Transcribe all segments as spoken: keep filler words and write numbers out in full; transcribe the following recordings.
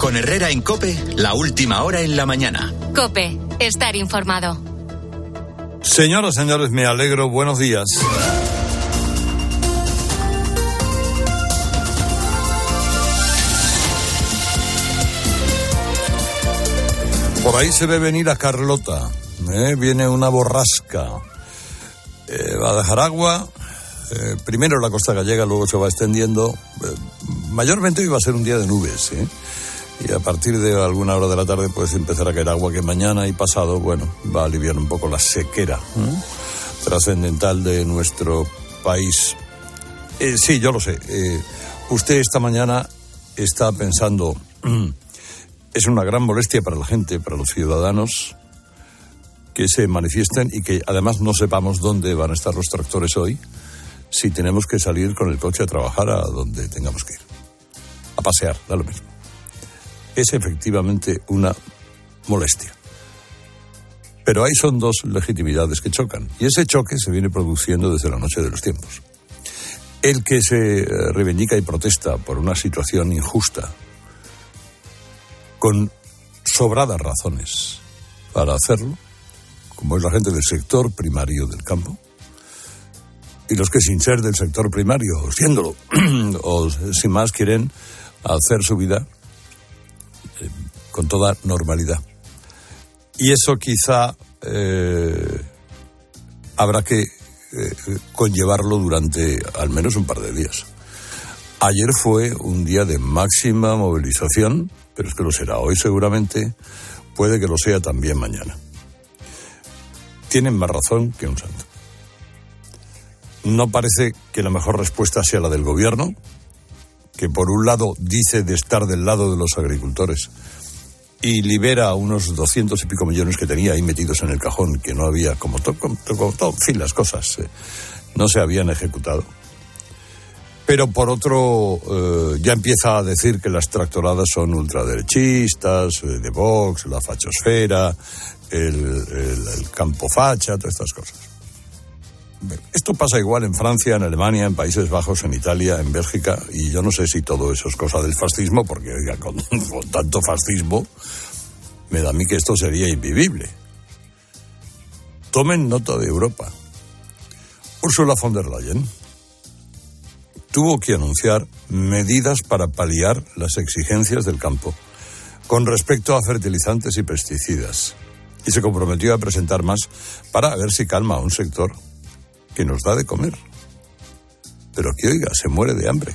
Con Herrera en COPE, la última hora en la mañana. COPE, estar informado. Señoras, señores, me alegro. Buenos días. Por ahí se ve venir a Carlota. ¿eh? Viene una borrasca. Eh, va a dejar agua. Eh, primero la costa gallega, luego se va extendiendo. Eh, mayormente hoy va a ser un día de nubes, ¿eh? Y a partir de alguna hora de la tarde pues empezará a caer agua, que mañana y pasado, bueno, va a aliviar un poco la sequera ¿eh? trascendental de nuestro país. Eh, sí, yo lo sé. Eh, usted esta mañana está pensando, es una gran molestia para la gente, para los ciudadanos, que se manifiesten y que además no sepamos dónde van a estar los tractores hoy, si tenemos que salir con el coche a trabajar a donde tengamos que ir. A pasear, da lo mismo. Es efectivamente una molestia. Pero ahí son dos legitimidades que chocan. Y ese choque se viene produciendo desde la noche de los tiempos. El que se reivindica y protesta por una situación injusta, con sobradas razones para hacerlo, como es la gente del sector primario del campo, y los que sin ser del sector primario, o siéndolo, o sin más quieren hacer su vida eh, con toda normalidad. Y eso quizá eh, habrá que eh, conllevarlo durante al menos un par de días. Ayer fue un día de máxima movilización, pero es que lo será hoy seguramente, puede que lo sea también mañana. Tienen más razón que un santo. No parece que la mejor respuesta sea la del gobierno, que por un lado dice de estar del lado de los agricultores y libera unos doscientos y pico millones que tenía ahí metidos en el cajón, que no había, como todo, como todo, en fin, las cosas eh, no se habían ejecutado. Pero por otro, eh, ya empieza a decir que las tractoradas son ultraderechistas, eh, de Vox, la fachosfera, el, el, el campo facha, todas estas cosas. Esto pasa igual en Francia, en Alemania, en Países Bajos, en Italia, en Bélgica, y yo no sé si todo eso es cosa del fascismo, porque oiga, con, con tanto fascismo me da a mí que esto sería invivible. Tomen nota de Europa. Ursula von der Leyen tuvo que anunciar medidas para paliar las exigencias del campo con respecto a fertilizantes y pesticidas, y se comprometió a presentar más para ver si calma a un sector que nos da de comer, pero que, oiga, se muere de hambre.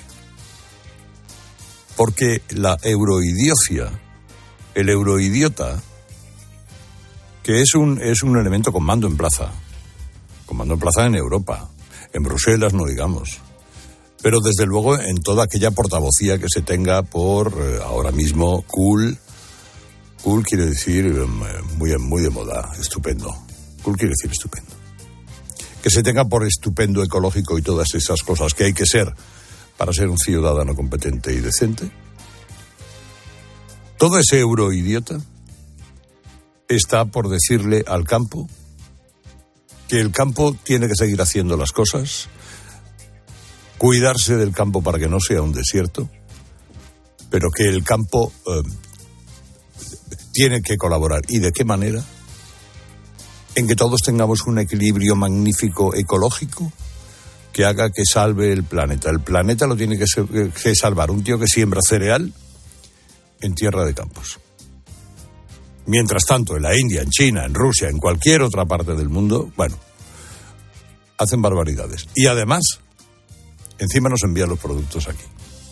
Porque la euroidiocia, el euroidiota, que es un, es un elemento con mando en plaza, con mando en plaza en Europa, en Bruselas no digamos, pero desde luego en toda aquella portavocía que se tenga por eh, ahora mismo cool, cool quiere decir eh, muy, muy de moda, estupendo, cool quiere decir estupendo. Que se tenga por estupendo, ecológico y todas esas cosas que hay que ser para ser un ciudadano competente y decente. Todo ese euroidiota está por decirle al campo que el campo tiene que seguir haciendo las cosas, cuidarse del campo para que no sea un desierto, pero que el campo eh, tiene que colaborar. ¿Y de qué manera? En que todos tengamos un equilibrio magnífico ecológico que haga que salve el planeta. El planeta lo tiene que, ser, que salvar un tío que siembra cereal en tierra de campos. Mientras tanto, en la India, en China, en Rusia, en cualquier otra parte del mundo, bueno, hacen barbaridades. Y además, encima nos envían los productos aquí.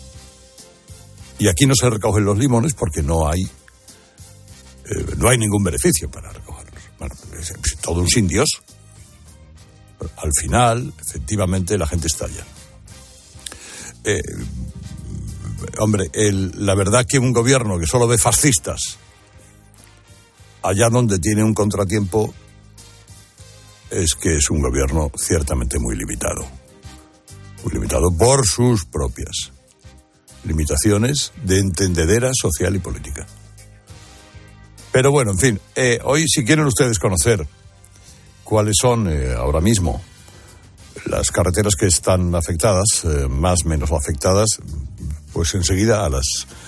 Y aquí no se recogen los limones porque no hay, eh, no hay ningún beneficio para recogerlos. Bueno, es todo un sin Dios. Pero al final, efectivamente, la gente estalla. Eh, hombre, el, la verdad que un gobierno que solo ve fascistas allá donde tiene un contratiempo es que es un gobierno ciertamente muy limitado. Muy limitado por sus propias limitaciones de entendedera social y política. Pero bueno, en fin, eh, hoy si quieren ustedes conocer cuáles son eh, ahora mismo las carreteras que están afectadas, eh, más o menos afectadas, pues enseguida a las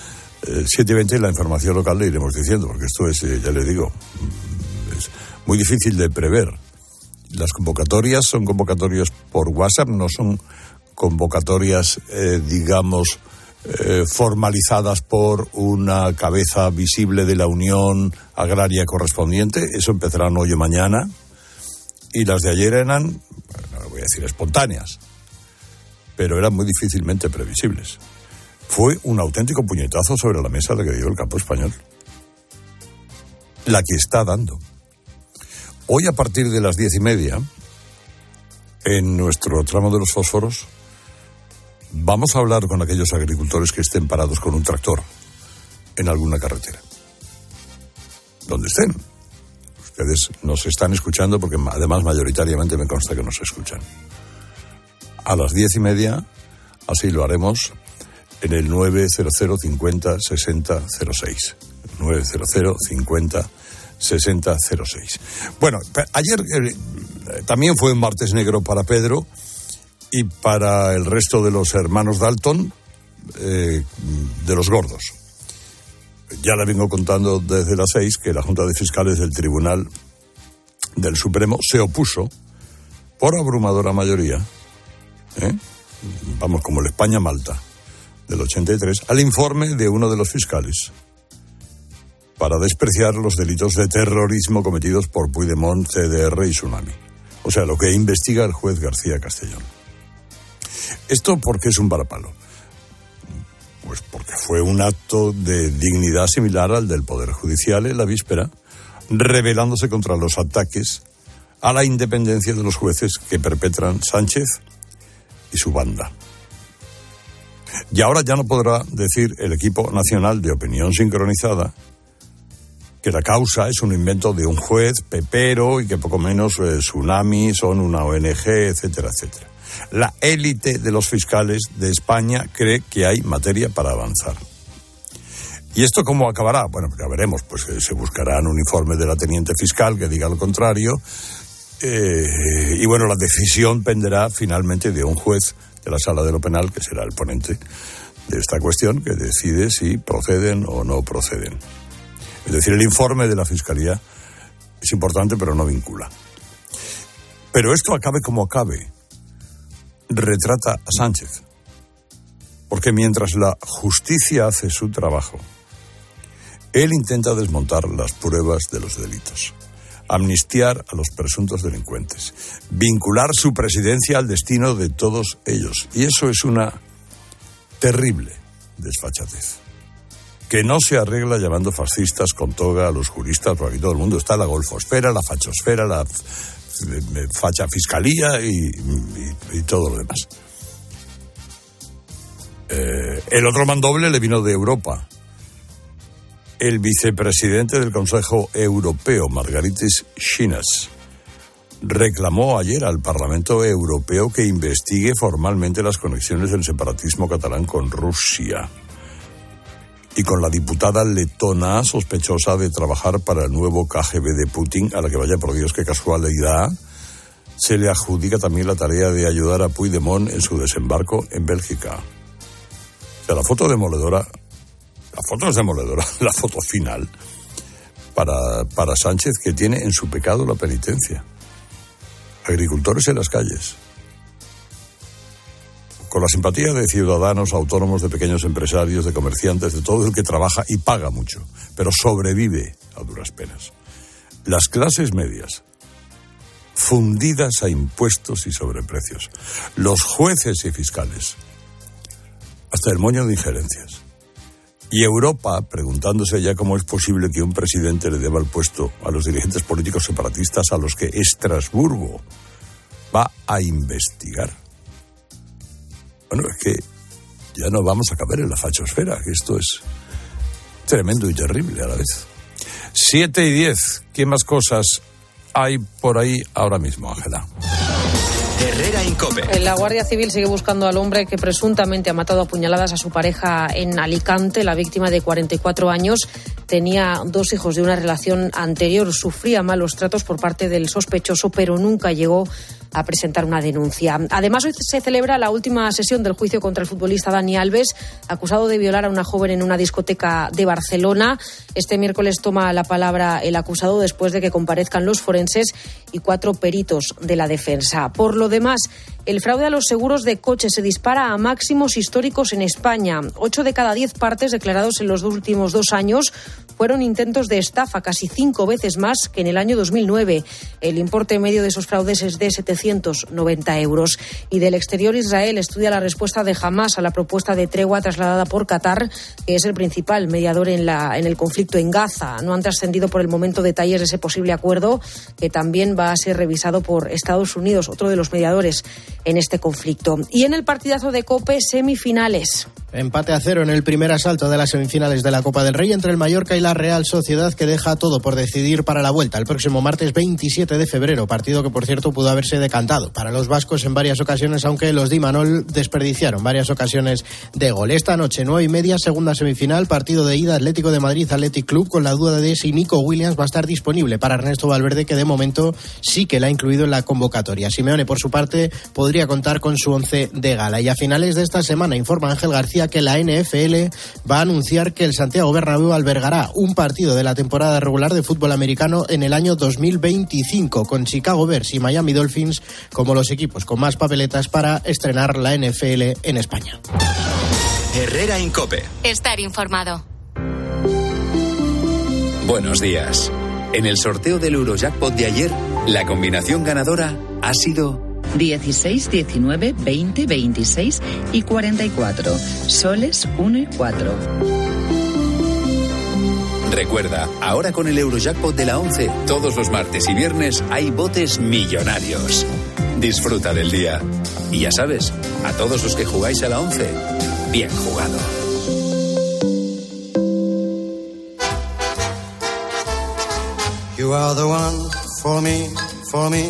Eh, siete y veinte la información local le iremos diciendo, porque esto es, eh, ya le digo, es muy difícil de prever. Las convocatorias son convocatorias por WhatsApp, no son convocatorias, eh, digamos, eh, formalizadas por una cabeza visible de la Unión Agraria correspondiente. Eso empezarán hoy o mañana. Y las de ayer eran, no voy a decir espontáneas, pero eran muy difícilmente previsibles. Fue un auténtico puñetazo sobre la mesa la que dio el campo español. La que está dando. Hoy, a partir de las diez y media, en nuestro tramo de los fósforos, vamos a hablar con aquellos agricultores que estén parados con un tractor en alguna carretera. Donde estén. Ustedes nos están escuchando porque además mayoritariamente me consta que nos escuchan. A las diez y media, así lo haremos, en el nueve cero cero cincuenta sesenta cero seis. nueve cero cero cincuenta sesenta cero seis. Bueno, ayer eh, también fue un martes negro para Pedro y para el resto de los hermanos Dalton, eh, de los gordos. Ya le vengo contando desde las seis que la Junta de Fiscales del Tribunal del Supremo se opuso por abrumadora mayoría, ¿eh? vamos, como el España-Malta del ochenta y tres, al informe de uno de los fiscales para despreciar los delitos de terrorismo cometidos por Puigdemont, C D R y Tsunami. O sea, lo que investiga el juez García Castellón. ¿Esto por qué es un varapalo? Pues porque fue un acto de dignidad similar al del Poder Judicial en la víspera, rebelándose contra los ataques a la independencia de los jueces que perpetran Sánchez y su banda. Y ahora ya no podrá decir el equipo nacional de opinión sincronizada que la causa es un invento de un juez pepero y que poco menos eh, Tsunami son una O N G, etcétera, etcétera. La élite de los fiscales de España cree que hay materia para avanzar. ¿Y esto cómo acabará? Bueno, ya veremos, pues eh, se buscará un informe de la teniente fiscal que diga lo contrario, eh, y bueno, la decisión penderá finalmente de un juez de la Sala de lo Penal, que será el ponente de esta cuestión, que decide si proceden o no proceden. Es decir, el informe de la Fiscalía es importante, pero no vincula. Pero esto acabe como acabe, retrata a Sánchez. Porque mientras la justicia hace su trabajo, él intenta desmontar las pruebas de los delitos, amnistiar a los presuntos delincuentes, vincular su presidencia al destino de todos ellos. Y eso es una terrible desfachatez, que no se arregla llamando fascistas con toga a los juristas, porque aquí todo el mundo está la golfosfera, la fachosfera, la facha fiscalía y, y, y todo lo demás. Eh, el otro mandoble le vino de Europa. El vicepresidente del Consejo Europeo, Margaritis Schinas, reclamó ayer al Parlamento Europeo que investigue formalmente las conexiones del separatismo catalán con Rusia y con la diputada letona sospechosa de trabajar para el nuevo K G B de Putin, a la que, vaya por Dios, qué casualidad, se le adjudica también la tarea de ayudar a Puigdemont en su desembarco en Bélgica. O sea, la foto demoledora, la foto es demoledora, la foto final para, para Sánchez, que tiene en su pecado la penitencia. Agricultores en las calles, con la simpatía de ciudadanos, autónomos, de pequeños empresarios, de comerciantes, de todo el que trabaja y paga mucho, pero sobrevive a duras penas. Las clases medias, fundidas a impuestos y sobreprecios. Los jueces y fiscales, hasta el moño de injerencias. Y Europa, preguntándose ya cómo es posible que un presidente le deba el puesto a los dirigentes políticos separatistas a los que Estrasburgo va a investigar. Bueno, es que ya no vamos a caber en la fachosfera, que esto es tremendo y terrible a la vez. Siete y diez, ¿qué más cosas hay por ahí ahora mismo, Ángela? Herrera Incope. La Guardia Civil sigue buscando al hombre que presuntamente ha matado a puñaladas a su pareja en Alicante. La víctima, de cuarenta y cuatro años, tenía dos hijos de una relación anterior. Sufría malos tratos por parte del sospechoso, pero nunca llegó a presentar una denuncia. Además, hoy se celebra la última sesión del juicio contra el futbolista Dani Alves, acusado de violar a una joven en una discoteca de Barcelona. Este miércoles toma la palabra el acusado después de que comparezcan los forenses y cuatro peritos de la defensa. Por lo demás, el fraude a los seguros de coche se dispara a máximos históricos en España. Ocho de cada diez partes declarados en los dos últimos dos años fueron intentos de estafa, casi cinco veces más que en el año dos mil nueve. El importe medio de esos fraudes es de setecientos noventa euros. Y del exterior, Israel estudia la respuesta de Hamás a la propuesta de tregua trasladada por Qatar, que es el principal mediador en, la, en el conflicto en Gaza. No han trascendido por el momento detalles de ese posible acuerdo, que también va a ser revisado por Estados Unidos, otro de los mediadores en este conflicto. Y en el partidazo de COPE, semifinales. Empate a cero en el primer asalto de las semifinales de la Copa del Rey entre el Mallorca y la Real Sociedad, que deja todo por decidir para la vuelta el próximo martes veintisiete de febrero, partido que por cierto pudo haberse decantado para los vascos en varias ocasiones, aunque los de Imanol desperdiciaron varias ocasiones de gol. Esta noche, nueve y media, segunda semifinal, partido de ida, Atlético de Madrid Athletic Club, con la duda de si Nico Williams va a estar disponible para Ernesto Valverde, que de momento sí que la ha incluido en la convocatoria. Simeone, por su parte, podría contar con su once de gala. Y a finales de esta semana, informa Ángel García que la N F L va a anunciar que el Santiago Bernabéu albergará un partido de la temporada regular de fútbol americano en el año dos mil veinticinco, con Chicago Bears y Miami Dolphins como los equipos con más papeletas para estrenar la N F L en España. Herrera Incope. Estar informado. Buenos días. En el sorteo del Eurojackpot de ayer, la combinación ganadora ha sido dieciséis, diecinueve, veinte, veintiséis y cuarenta y cuatro. Soles uno y cuatro. Recuerda, ahora con el Eurojackpot de la once, todos los martes y viernes hay botes millonarios. Disfruta del día. Y ya sabes, a todos los que jugáis a la once, bien jugado. You are the one for me, for me.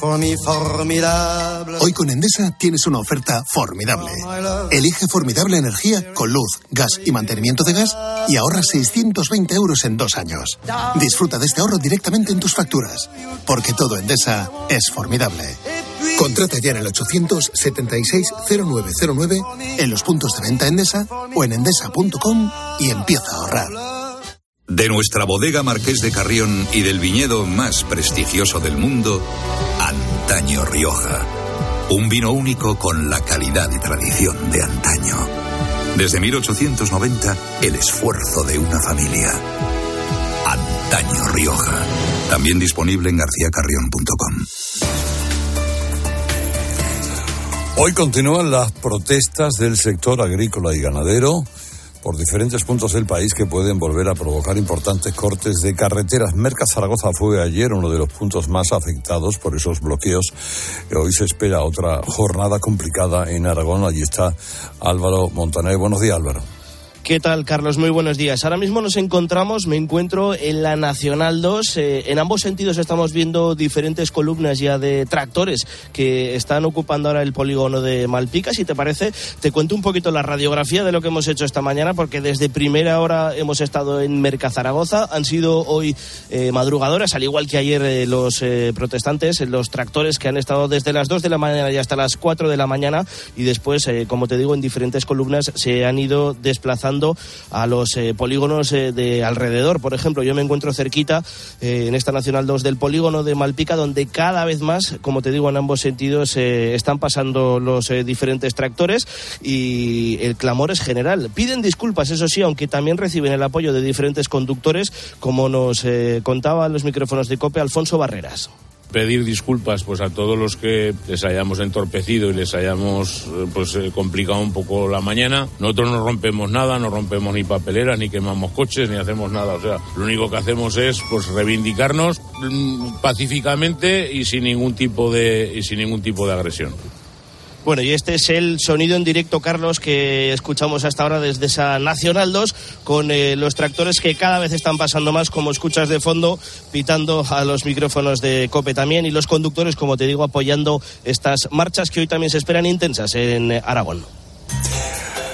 Hoy con Endesa tienes una oferta formidable. Elige formidable energía con luz, gas y mantenimiento de gas y ahorra seiscientos veinte euros en dos años. Disfruta de este ahorro directamente en tus facturas, porque todo Endesa es formidable. Contrata ya en el ochocientos setenta y seis cero nueve cero nueve, en los puntos de venta Endesa o en endesa punto com y empieza a ahorrar. De nuestra bodega Marqués de Carrión y del viñedo más prestigioso del mundo, Antaño Rioja. Un vino único con la calidad y tradición de antaño. Desde mil ochocientos noventa, el esfuerzo de una familia. Antaño Rioja. También disponible en garcía carrión punto com. Hoy continúan las protestas del sector agrícola y ganadero por diferentes puntos del país que pueden volver a provocar importantes cortes de carreteras. Merca Zaragoza fue ayer uno de los puntos más afectados por esos bloqueos. Hoy se espera otra jornada complicada en Aragón. Allí está Álvaro Montaner. Buenos días, Álvaro. ¿Qué tal, Carlos? Muy buenos días. Ahora mismo nos encontramos, me encuentro en la Nacional dos. Eh, en ambos sentidos estamos viendo diferentes columnas ya de tractores que están ocupando ahora el polígono de Malpica. Si te parece, te cuento un poquito la radiografía de lo que hemos hecho esta mañana, porque desde primera hora hemos estado en Merca Zaragoza. Han sido hoy eh, madrugadoras, al igual que ayer eh, los eh, protestantes, los tractores que han estado desde las dos de la mañana y hasta las cuatro de la mañana, y después, eh, como te digo, en diferentes columnas se han ido desplazando a los eh, polígonos eh, de alrededor. Por ejemplo, yo me encuentro cerquita eh, en esta Nacional dos del polígono de Malpica, donde cada vez más, como te digo, en ambos sentidos eh, están pasando los eh, diferentes tractores, y el clamor es general. Piden disculpas, eso sí, aunque también reciben el apoyo de diferentes conductores, como nos eh, contaba en los micrófonos de COPE Alfonso Barreras. Pedir disculpas pues a todos los que les hayamos entorpecido y les hayamos pues complicado un poco la mañana. Nosotros no rompemos nada, no rompemos ni papeleras, ni quemamos coches, ni hacemos nada. O sea, lo único que hacemos es pues reivindicarnos pacíficamente y sin ningún tipo de y sin ningún tipo de agresión. Bueno, y este es el sonido en directo, Carlos, que escuchamos hasta ahora desde esa Nacional dos, con eh, los tractores que cada vez están pasando más, como escuchas de fondo, pitando a los micrófonos de COPE también, y los conductores, como te digo, apoyando estas marchas que hoy también se esperan intensas en Aragón.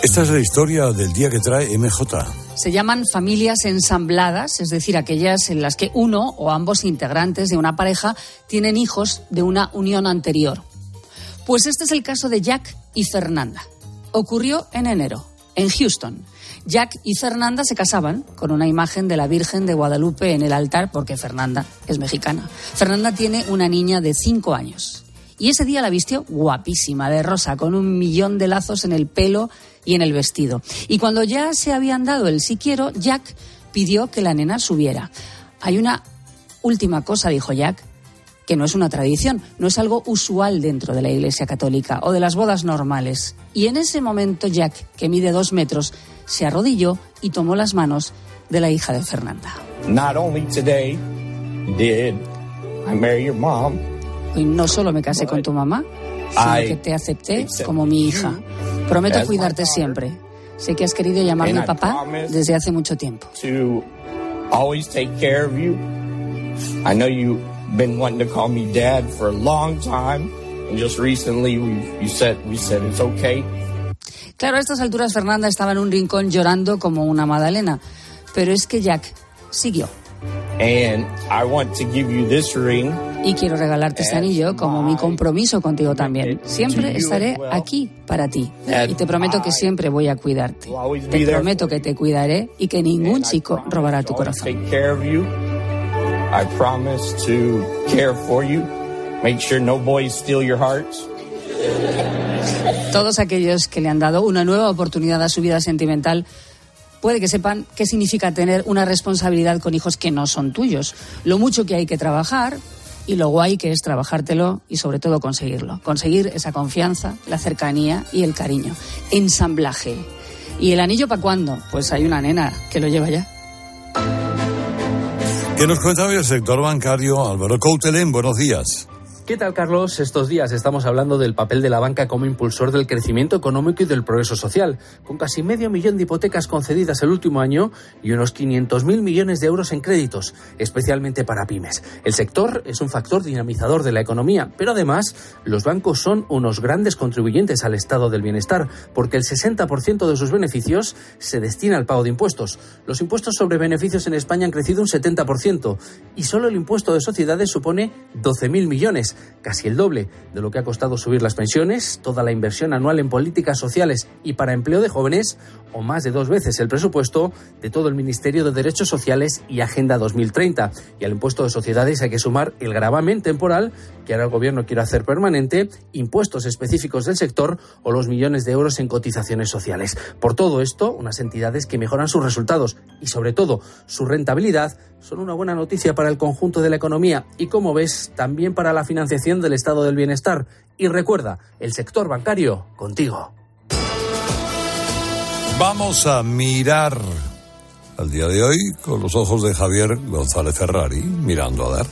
Esta es la historia del día que trae M J. Se llaman familias ensambladas, es decir, aquellas en las que uno o ambos integrantes de una pareja tienen hijos de una unión anterior. Pues este es el caso de Jack y Fernanda. Ocurrió en enero, en Houston. Jack y Fernanda se casaban con una imagen de la Virgen de Guadalupe en el altar porque Fernanda es mexicana. Fernanda tiene una niña de cinco años. Y ese día la vistió guapísima, de rosa, con un millón de lazos en el pelo y en el vestido. Y cuando ya se habían dado el sí quiero, Jack pidió que la nena subiera. Hay una última cosa, dijo Jack, que no es una tradición, no es algo usual dentro de la Iglesia Católica o de las bodas normales. Y en ese momento Jack, que mide dos metros, se arrodilló y tomó las manos de la hija de Fernanda. Not only today did I marry your mom, Hoy no solo me casé con tu mamá, sino que te acepté como mi hija. Prometo cuidarte siempre. Sé que has querido llamarme papá desde hace mucho tiempo. to always take care of you. I know you've been wanting to call me dad for a long time, and just recently we you said we said it's okay. Claro, a estas alturas Fernanda estaba en un rincón llorando como una magdalena, pero es que Jack siguió. And I want to give you this ring. Y quiero regalarte este anillo como mi compromiso contigo también. Siempre estaré aquí para ti. Y te prometo que siempre voy a cuidarte. Te prometo que te cuidaré y que ningún chico robará tu corazón. Take care of you. I promise to care for you. Make sure no boys steal your hearts. Todos aquellos que le han dado una nueva oportunidad a su vida sentimental puede que sepan qué significa tener una responsabilidad con hijos que no son tuyos. Lo mucho que hay que trabajar y lo guay que es trabajártelo y sobre todo conseguirlo. Conseguir esa confianza, la cercanía y el cariño. Ensamblaje. ¿Y el anillo para cuándo? Pues hay una nena que lo lleva ya. ¿Qué nos cuenta hoy el sector bancario? Álvaro Coutelén, buenos días. ¿Qué tal, Carlos? Estos días estamos hablando del papel de la banca como impulsor del crecimiento económico y del progreso social, con casi medio millón de hipotecas concedidas el último año y unos quinientos mil millones de euros en créditos, especialmente para pymes. El sector es un factor dinamizador de la economía, pero además los bancos son unos grandes contribuyentes al estado del bienestar, porque el sesenta por ciento de sus beneficios se destina al pago de impuestos. Los impuestos sobre beneficios en España han crecido un setenta por ciento y solo el impuesto de sociedades supone doce mil millones. Casi el doble de lo que ha costado subir las pensiones, toda la inversión anual en políticas sociales y para empleo de jóvenes, o más de dos veces el presupuesto de todo el Ministerio de Derechos Sociales y Agenda dos mil treinta. Y al impuesto de sociedades hay que sumar el gravamen temporal, que ahora el Gobierno quiere hacer permanente, impuestos específicos del sector o los millones de euros en cotizaciones sociales. Por todo esto, unas entidades que mejoran sus resultados y, sobre todo, su rentabilidad, son una buena noticia para el conjunto de la economía y, como ves, también para la financiación del estado del bienestar. Y recuerda, el sector bancario, contigo. Vamos a mirar al día de hoy con los ojos de Javier González Ferrari, mirando a dar.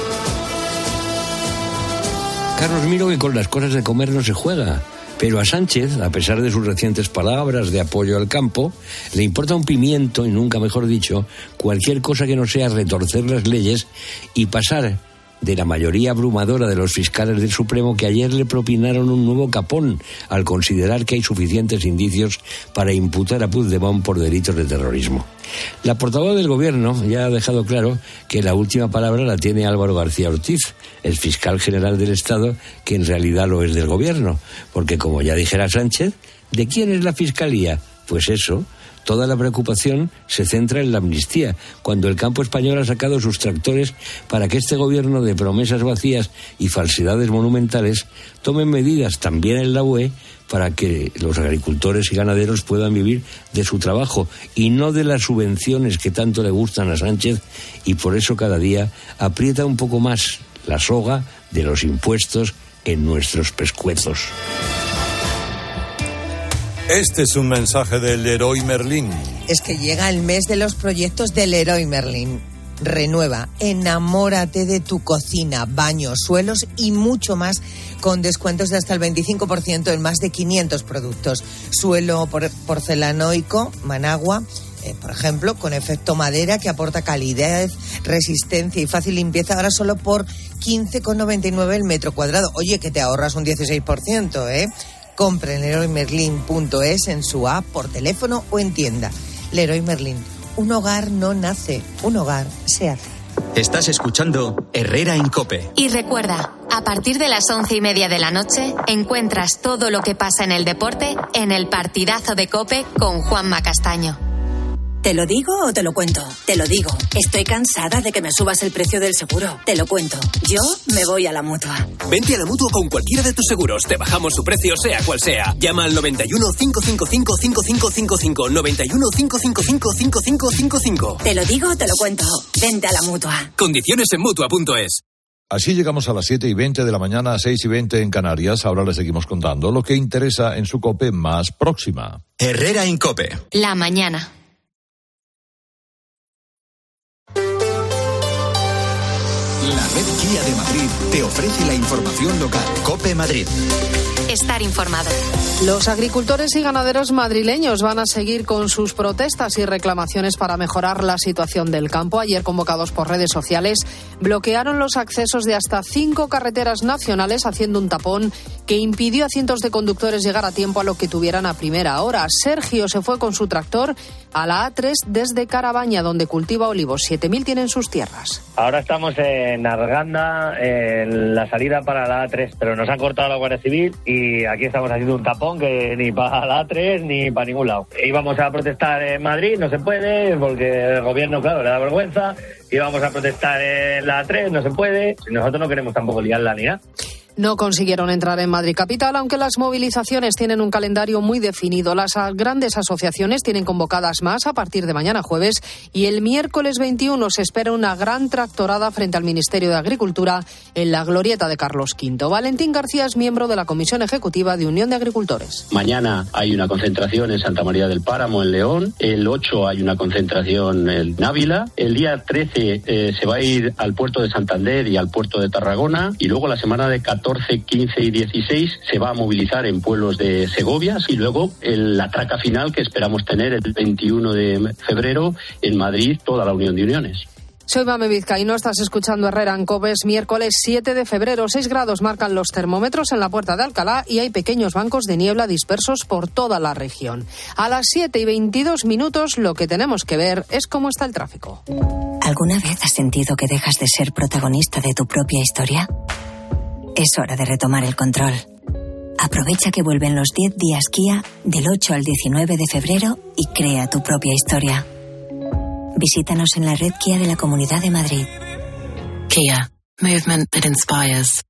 Carlos, miro que con las cosas de comer no se juega. Pero a Sánchez, a pesar de sus recientes palabras de apoyo al campo, le importa un pimiento, y nunca mejor dicho, cualquier cosa que no sea retorcer las leyes y pasar de la mayoría abrumadora de los fiscales del Supremo que ayer le propinaron un nuevo capón al considerar que hay suficientes indicios para imputar a Puigdemont por delitos de terrorismo. La portavoz del Gobierno ya ha dejado claro que la última palabra la tiene Álvaro García Ortiz, el fiscal general del Estado, que en realidad lo es del Gobierno, porque como ya dijera Sánchez, ¿de quién es la Fiscalía? Pues eso. Toda la preocupación se centra en la amnistía, cuando el campo español ha sacado sus tractores para que este gobierno de promesas vacías y falsedades monumentales tome medidas también en la U E para que los agricultores y ganaderos puedan vivir de su trabajo y no de las subvenciones que tanto le gustan a Sánchez, y por eso cada día aprieta un poco más la soga de los impuestos en nuestros pescuezos. Este es un mensaje del Leroy Merlin. Es que llega el mes de los proyectos del Leroy Merlin. Renueva, enamórate de tu cocina, baños, suelos y mucho más, con descuentos de hasta el veinticinco por ciento en más de quinientos productos. Suelo por- porcelanoico, Managua, eh, por ejemplo, con efecto madera, que aporta calidez, resistencia y fácil limpieza, ahora solo por quince con noventa y nueve el metro cuadrado. Oye, que te ahorras un dieciséis por ciento, ¿eh? Compre en leroy merlin punto es, en su app, por teléfono o en tienda. Leroy Merlin. Un hogar no nace, un hogar se hace. Estás escuchando Herrera en COPE. Y recuerda, a partir de las once y media de la noche, encuentras todo lo que pasa en el deporte en el partidazo de COPE con Juanma Castaño. ¿Te lo digo o te lo cuento? Te lo digo. Estoy cansada de que me subas el precio del seguro. Te lo cuento. Yo me voy a la Mutua. Vente a la Mutua con cualquiera de tus seguros. Te bajamos su precio, sea cual sea. Llama al noventa y uno, cinco cinco cinco, cinco cinco cinco cinco. noventa y uno, cinco cinco cinco, cinco cinco cinco cinco. Te lo digo o te lo cuento. Vente a la Mutua. Condiciones en Mutua punto es. Así llegamos a las siete y veinte de la mañana, a seis y veinte en Canarias. Ahora les seguimos contando lo que interesa en su COPE más próxima. Herrera en COPE. La mañana. La red Kia de Madrid te ofrece la información local. COPE Madrid. Estar informado. Los agricultores y ganaderos madrileños van a seguir con sus protestas y reclamaciones para mejorar la situación del campo. Ayer, convocados por redes sociales, bloquearon los accesos de hasta cinco carreteras nacionales, haciendo un tapón que impidió a cientos de conductores llegar a tiempo a lo que tuvieran a primera hora. Sergio se fue con su tractor a la A tres desde Carabaña, donde cultiva olivos. siete mil tienen sus tierras. Ahora estamos en Arganda, en la salida para la A tres, pero nos han cortado la Guardia Civil y aquí estamos haciendo un tapón que ni para la A tres ni para ningún lado. Íbamos a protestar en Madrid, no se puede, porque el gobierno, claro, le da vergüenza. Íbamos a protestar en la A tres, no se puede. Nosotros no queremos tampoco liarla ni nada. No consiguieron entrar en Madrid capital, aunque las movilizaciones tienen un calendario muy definido. Las grandes asociaciones tienen convocadas más a partir de mañana jueves y el miércoles veintiuno se espera una gran tractorada frente al Ministerio de Agricultura en la glorieta de Carlos quinto. Valentín García es miembro de la Comisión Ejecutiva de Unión de Agricultores. Mañana hay una concentración en Santa María del Páramo, en León. El ocho hay una concentración en Ávila. El día trece eh, se va a ir al puerto de Santander y al puerto de Tarragona. Y luego la semana de catorce, quince y dieciséis se va a movilizar en pueblos de Segovia y luego el, la traca final que esperamos tener el veintiuno de febrero en Madrid, toda la Unión de Uniones. Soy Mame Vizcaíno, estás escuchando Herrera en COPE. Es miércoles siete de febrero, seis grados marcan los termómetros en la Puerta de Alcalá y hay pequeños bancos de niebla dispersos por toda la región. A las siete y veintidós minutos lo que tenemos que ver es cómo está el tráfico. ¿Alguna vez has sentido que dejas de ser protagonista de tu propia historia? Es hora de retomar el control. Aprovecha que vuelven los diez días Kia del ocho al diecinueve de febrero y crea tu propia historia. Visítanos en la red Kia de la Comunidad de Madrid. Kia, movement that inspires.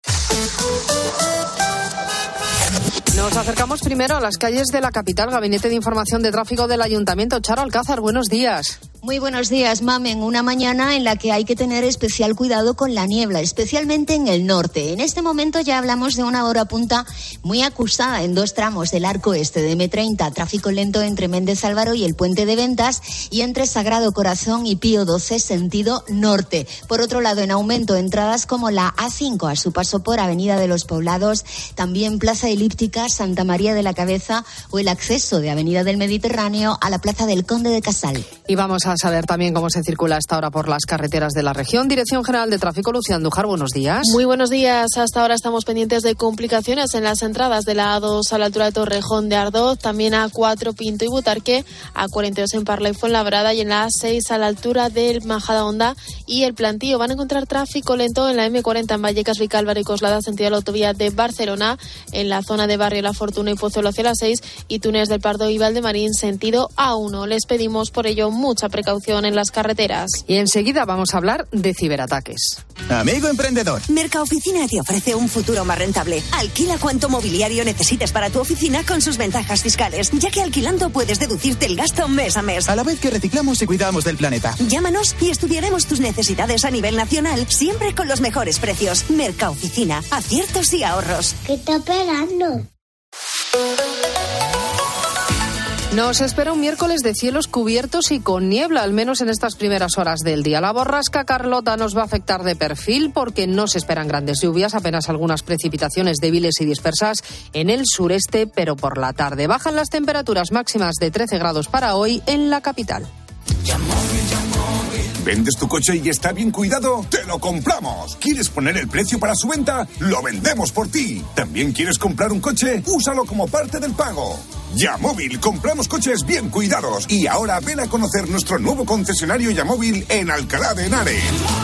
Nos acercamos primero a las calles de la capital. Gabinete de Información de Tráfico del Ayuntamiento. Charo Alcázar, buenos días. Muy buenos días, Mamen. Una mañana en la que hay que tener especial cuidado con la niebla, especialmente en el norte. En este momento ya hablamos de una hora punta muy acusada en dos tramos del arco este de eme treinta. Tráfico lento entre Méndez Álvaro y el Puente de Ventas y entre Sagrado Corazón y Pío doce, sentido norte. Por otro lado, en aumento, entradas como la A cinco a su paso por Avenida de los Poblados, también Plaza Elíptica, Santa María de la Cabeza o el acceso de Avenida del Mediterráneo a la Plaza del Conde de Casal. Y vamos a saber también cómo se circula hasta ahora por las carreteras de la región. Dirección General de Tráfico, Lucía Andújar, buenos días. Muy buenos días. Hasta ahora estamos pendientes de complicaciones en las entradas de la A dos a la altura de Torrejón de Ardoz, también A cuatro Pinto y Butarque, A cuarenta y dos en Parla y Fuenlabrada y en la A seis a la altura del Majadahonda y el Plantío. Van a encontrar tráfico lento en la eme cuarenta en Vallecas, Vicálvaro y Coslada, sentido de la autovía de Barcelona, en la zona de Barrio La Fortuna y Pozuelo hacia la seis y Túnez del Pardo y Valdemarín, sentido A uno. Les pedimos por ello mucha precaución en las carreteras. Y enseguida vamos a hablar de ciberataques. Amigo emprendedor, Mercaoficina te ofrece un futuro más rentable. Alquila cuanto mobiliario necesites para tu oficina con sus ventajas fiscales, ya que alquilando puedes deducirte el gasto mes a mes. A la vez que reciclamos y cuidamos del planeta. Llámanos y estudiaremos tus necesidades a nivel nacional, siempre con los mejores precios. Mercaoficina, aciertos y ahorros. ¿Qué está esperando? Nos espera un miércoles de cielos cubiertos y con niebla, al menos en estas primeras horas del día. La borrasca Carlota nos va a afectar de perfil porque no se esperan grandes lluvias, apenas algunas precipitaciones débiles y dispersas en el sureste, pero por la tarde. Bajan las temperaturas máximas de trece grados para hoy en la capital. ¿Vendes tu coche y está bien cuidado? ¡Te lo compramos! ¿Quieres poner el precio para su venta? ¡Lo vendemos por ti! ¿También quieres comprar un coche? ¡Úsalo como parte del pago! Yamóvil, compramos coches bien cuidados. Y ahora ven a conocer nuestro nuevo concesionario Yamóvil en Alcalá de Henares.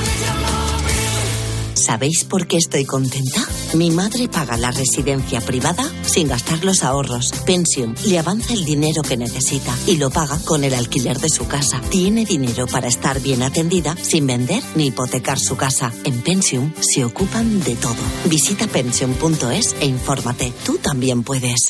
¿Sabéis por qué estoy contenta? Mi madre paga la residencia privada sin gastar los ahorros. Pensium le avanza el dinero que necesita y lo paga con el alquiler de su casa. Tiene dinero para estar bien atendida sin vender ni hipotecar su casa. En Pensium se ocupan de todo. Visita pensium punto es e infórmate. Tú también puedes.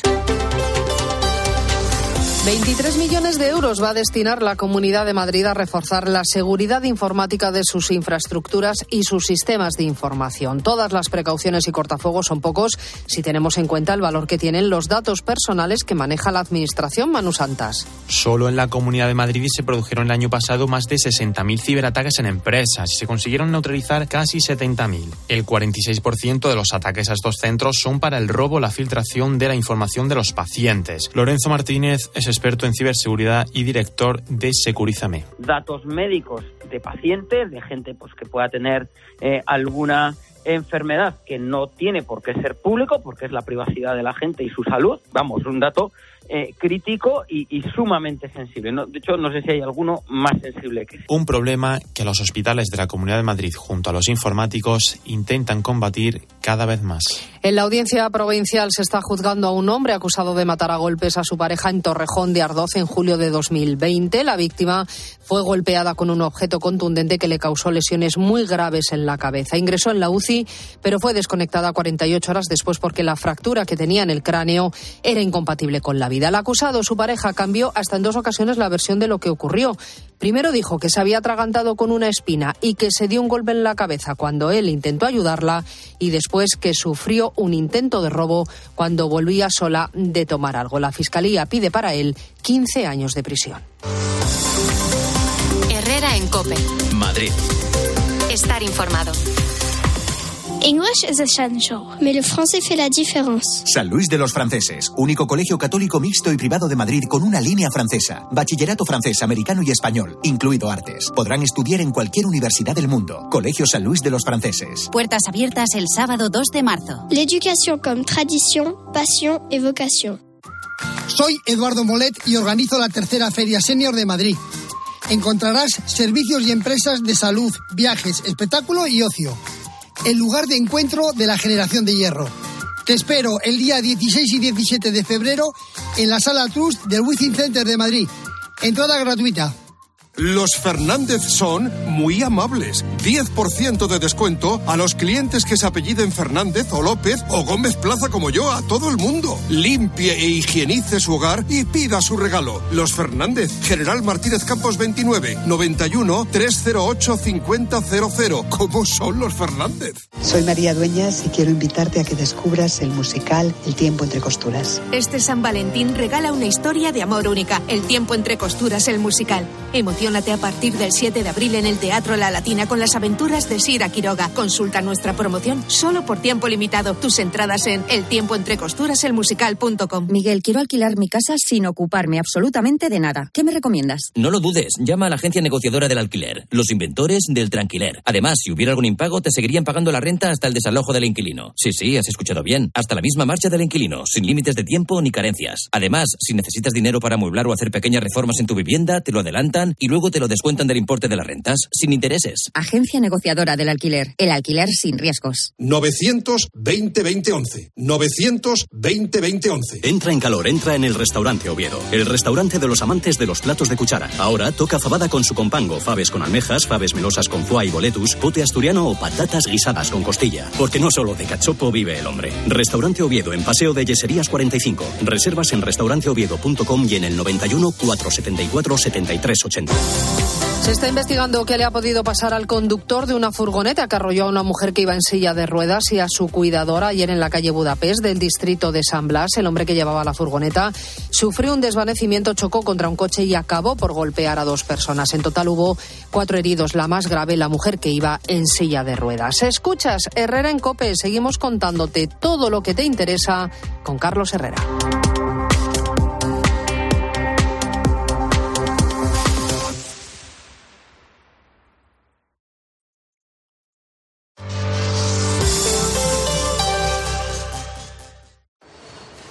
veintitrés millones de euros va a destinar la Comunidad de Madrid a reforzar la seguridad informática de sus infraestructuras y sus sistemas de información. Todas las precauciones y cortafuegos son pocos si tenemos en cuenta el valor que tienen los datos personales que maneja la Administración. Manu Santas. Solo en la Comunidad de Madrid se produjeron el año pasado más de sesenta mil ciberataques en empresas y se consiguieron neutralizar casi setenta mil. El cuarenta y seis por ciento de los ataques a estos centros son para el robo o la filtración de la información de los pacientes. Lorenzo Martínez es experto en ciberseguridad y director de Securízame. Datos médicos de pacientes, de gente pues que pueda tener eh, alguna enfermedad que no tiene por qué ser público, porque es la privacidad de la gente y su salud. Vamos, un dato eh, crítico y, y sumamente sensible. No, de hecho, no sé si hay alguno más sensible que ese. Un problema que los hospitales de la Comunidad de Madrid, junto a los informáticos, intentan combatir cada vez más. En la audiencia provincial se está juzgando a un hombre acusado de matar a golpes a su pareja en Torrejón de Ardoz en julio de dos mil veinte. La víctima fue golpeada con un objeto contundente que le causó lesiones muy graves en la cabeza. Ingresó en la U C I, pero fue desconectada cuarenta y ocho horas después porque la fractura que tenía en el cráneo era incompatible con la vida. El acusado, su pareja, cambió hasta en dos ocasiones la versión de lo que ocurrió. Primero dijo que se había atragantado con una espina y que se dio un golpe en la cabeza cuando él intentó ayudarla, y después que sufrió un intento de robo cuando volvía sola de tomar algo. La Fiscalía pide para él quince años de prisión. Herrera en COPE. Madrid. Estar informado. English is essential, mais le français fait la différence. San Luis de los Franceses, único colegio católico mixto y privado de Madrid con una línea francesa. Bachillerato francés, americano y español, incluido artes. Podrán estudiar en cualquier universidad del mundo. Colegio San Luis de los Franceses. Puertas abiertas el sábado dos de marzo. L'éducation comme tradition, passion et vocation. Soy Eduardo Molet y organizo la tercera Feria Senior de Madrid. Encontrarás servicios y empresas de salud, viajes, espectáculo y ocio. El lugar de encuentro de la generación de hierro. Te espero el día dieciséis y diecisiete de febrero en la Sala Trust del Within Center de Madrid. Entrada gratuita. Los Fernández son muy amables. diez por ciento de descuento a los clientes que se apelliden Fernández o López o Gómez Plaza como yo, a todo el mundo. Limpie e higienice su hogar y pida su regalo. Los Fernández, General Martínez Campos veintinueve, noventa y uno, trescientos ocho, cincuenta cero cero. ¿Cómo son los Fernández? Soy María Dueñas y quiero invitarte a que descubras el musical El tiempo entre costuras. Este San Valentín regala una historia de amor única. El tiempo entre costuras, el musical. Emocionate a partir del siete de abril en el Teatro La Latina con las aventuras de Sira Quiroga. Consulta nuestra promoción solo por tiempo limitado. Tus entradas en el tiempo entre costuras el musical punto com. Miguel, quiero alquilar mi casa sin ocuparme absolutamente de nada. ¿Qué me recomiendas? No lo dudes. Llama a la agencia negociadora del alquiler. Los inventores del tranquiler. Además, si hubiera algún impago, te seguirían pagando la renta hasta el desalojo del inquilino. Sí, sí, has escuchado bien. Hasta la misma marcha del inquilino, sin límites de tiempo ni carencias. Además, si necesitas dinero para amueblar o hacer pequeñas reformas en tu vivienda, te lo adelantan y luego te lo descuentan del importe de las rentas, sin intereses. Agencia negociadora del alquiler. El alquiler sin riesgos. novecientos veinte veinte once. novecientos veinte veinte once. Entra en calor, entra en el Restaurante Oviedo. El restaurante de los amantes de los platos de cuchara. Ahora toca fabada con su compango, faves con almejas, faves melosas con foie y boletus, pote asturiano o patatas guisadas con costilla. Porque no solo de cachopo vive el hombre. Restaurante Oviedo en Paseo de Yeserías cuarenta y cinco. Reservas en restaurante oviedo punto com y en el noventa y uno, cuatrocientos setenta y cuatro, setenta y tres ochenta. Se está investigando qué le ha podido pasar al conductor de una furgoneta que arrolló a una mujer que iba en silla de ruedas y a su cuidadora ayer en la calle Budapest del distrito de San Blas. El hombre que llevaba la furgoneta sufrió un desvanecimiento, chocó contra un coche y acabó por golpear a dos personas. En total hubo cuatro heridos, la más grave la mujer que iba en silla de ruedas. Escuchas Herrera en COPE, seguimos contándote todo lo que te interesa con Carlos Herrera.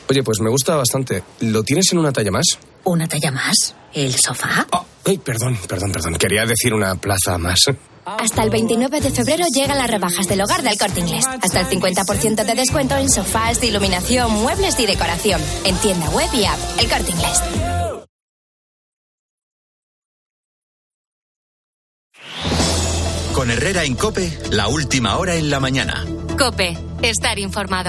Oye, pues me gusta bastante. ¿Lo tienes en una talla más? ¿Una talla más? ¿El sofá? Oh, ay, perdón, perdón, perdón. Quería decir una plaza más. Hasta el veintinueve de febrero llegan las rebajas del hogar del Corte Inglés. Hasta el cincuenta por ciento de descuento en sofás, iluminación, muebles y decoración. En tienda web y app. El Corte Inglés. Con Herrera en COPE, la última hora en la mañana. COPE, estar informado.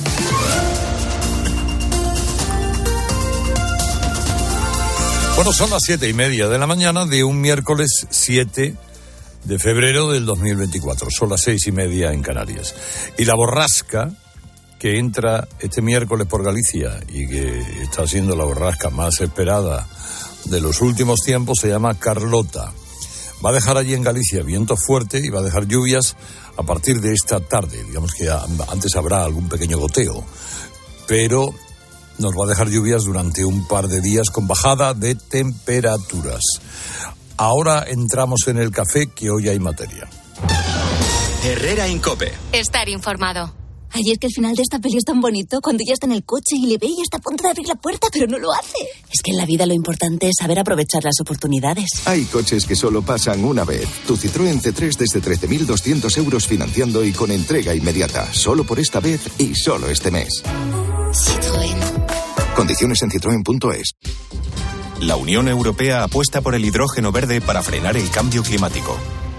Bueno, son las siete y media de la mañana de un miércoles siete de febrero del dos mil veinticuatro. Son las seis y media en Canarias. Y la borrasca que entra este miércoles por Galicia y que está siendo la borrasca más esperada de los últimos tiempos se llama Carlota. Va a dejar allí en Galicia viento fuerte y va a dejar lluvias a partir de esta tarde. Digamos que antes habrá algún pequeño goteo, pero nos va a dejar lluvias durante un par de días con bajada de temperaturas. Ahora entramos en el café, que hoy hay materia. Herrera en COPE. Estar informado. Ay, es que el final de esta peli es tan bonito, cuando ella está en el coche y le ve y está a punto de abrir la puerta, pero no lo hace. Es que en la vida lo importante es saber aprovechar las oportunidades. Hay coches que solo pasan una vez. Tu Citroën C tres desde trece mil doscientos euros financiando y con entrega inmediata. Solo por esta vez y solo este mes. Citroën. Condiciones en citroen punto es. La Unión Europea apuesta por el hidrógeno verde para frenar el cambio climático.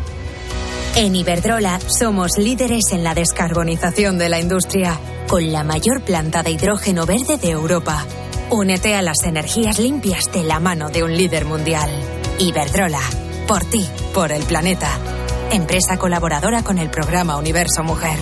En Iberdrola somos líderes en la descarbonización de la industria, con la mayor planta de hidrógeno verde de Europa. Únete a las energías limpias de la mano de un líder mundial. Iberdrola, por ti, por el planeta. Empresa colaboradora con el programa Universo Mujer.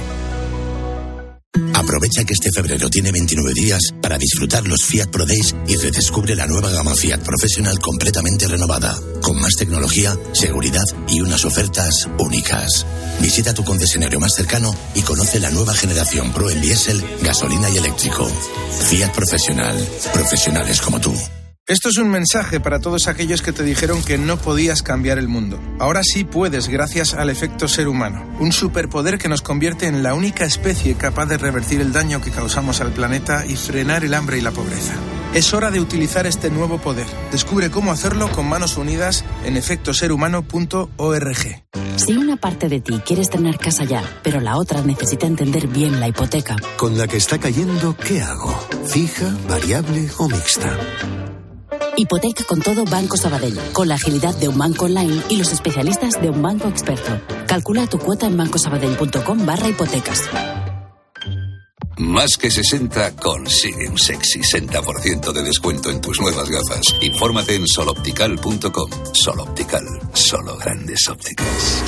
Aprovecha que este febrero tiene veintinueve días para disfrutar los Fiat Pro Days y redescubre la nueva gama Fiat Professional completamente renovada, con más tecnología, seguridad y unas ofertas únicas. Visita tu concesionario más cercano y conoce la nueva generación Pro en diésel, gasolina y eléctrico. Fiat Professional. Profesionales como tú. Esto es un mensaje para todos aquellos que te dijeron que no podías cambiar el mundo. Ahora sí puedes gracias al efecto ser humano, un superpoder que nos convierte en la única especie capaz de revertir el daño que causamos al planeta y frenar el hambre y la pobreza. Es hora de utilizar este nuevo poder. Descubre cómo hacerlo con manos unidas en efecto ser humano punto org. Si una parte de ti quiere estrenar casa ya, pero la otra necesita entender bien la hipoteca. Con la que está cayendo, ¿qué hago? ¿Fija, variable o mixta? Hipoteca con todo Banco Sabadell, con la agilidad de un banco online y los especialistas de un banco experto. Calcula tu cuota en bancosabadell.com barra hipotecas. Más que sesenta consigue un sexy sesenta por ciento de descuento en tus nuevas gafas. Infórmate en soloptical punto com. Soloptical, solo grandes ópticas.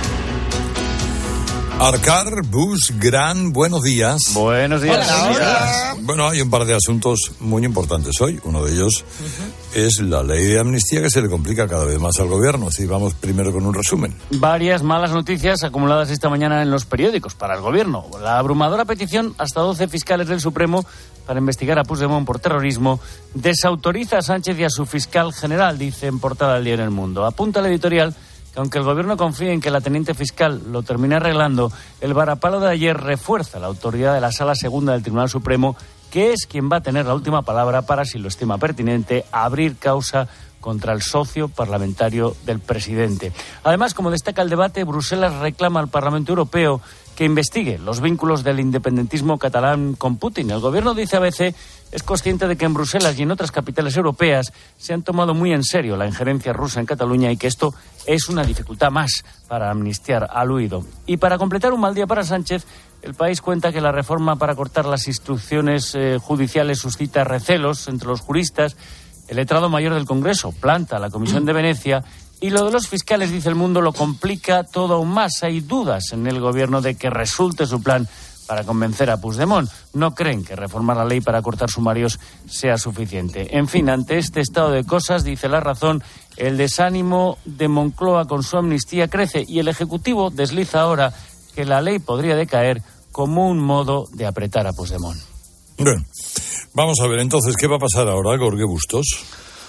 Arcar, Bus, Gran, buenos días. Buenos días. Hola, hola. Bueno, hay un par de asuntos muy importantes hoy. Uno de ellos uh-huh. es la ley de amnistía, que se le complica cada vez más al gobierno. Así vamos primero con un resumen. Varias malas noticias acumuladas esta mañana en los periódicos para el gobierno. La abrumadora petición hasta doce fiscales del Supremo para investigar a Puigdemont por terrorismo desautoriza a Sánchez y a su fiscal general, dice en portada del diario El Mundo. Apunta el editorial que aunque el gobierno confíe en que la teniente fiscal lo termine arreglando, el varapalo de ayer refuerza la autoridad de la Sala Segunda del Tribunal Supremo, que es quien va a tener la última palabra para, si lo estima pertinente, abrir causa contra el socio parlamentario del presidente. Además, como destaca el debate, Bruselas reclama al Parlamento Europeo que investigue los vínculos del independentismo catalán con Putin. El gobierno, dice A B C, es consciente de que en Bruselas y en otras capitales europeas se han tomado muy en serio la injerencia rusa en Cataluña y que esto es una dificultad más para amnistiar al huido. Y para completar un mal día para Sánchez, El País cuenta que la reforma para cortar las instrucciones eh, judiciales suscita recelos entre los juristas. El letrado mayor del Congreso planta la Comisión de Venecia y lo de los fiscales, dice El Mundo, lo complica todo aún más. Hay dudas en el gobierno de que resulte su plan para convencer a Puigdemont. No creen que reformar la ley para cortar sumarios sea suficiente. En fin, ante este estado de cosas, dice La Razón, el desánimo de Moncloa con su amnistía crece y el Ejecutivo desliza ahora que la ley podría decaer como un modo de apretar a Puigdemont. Bueno, vamos a ver entonces qué va a pasar ahora, Jorge Bustos.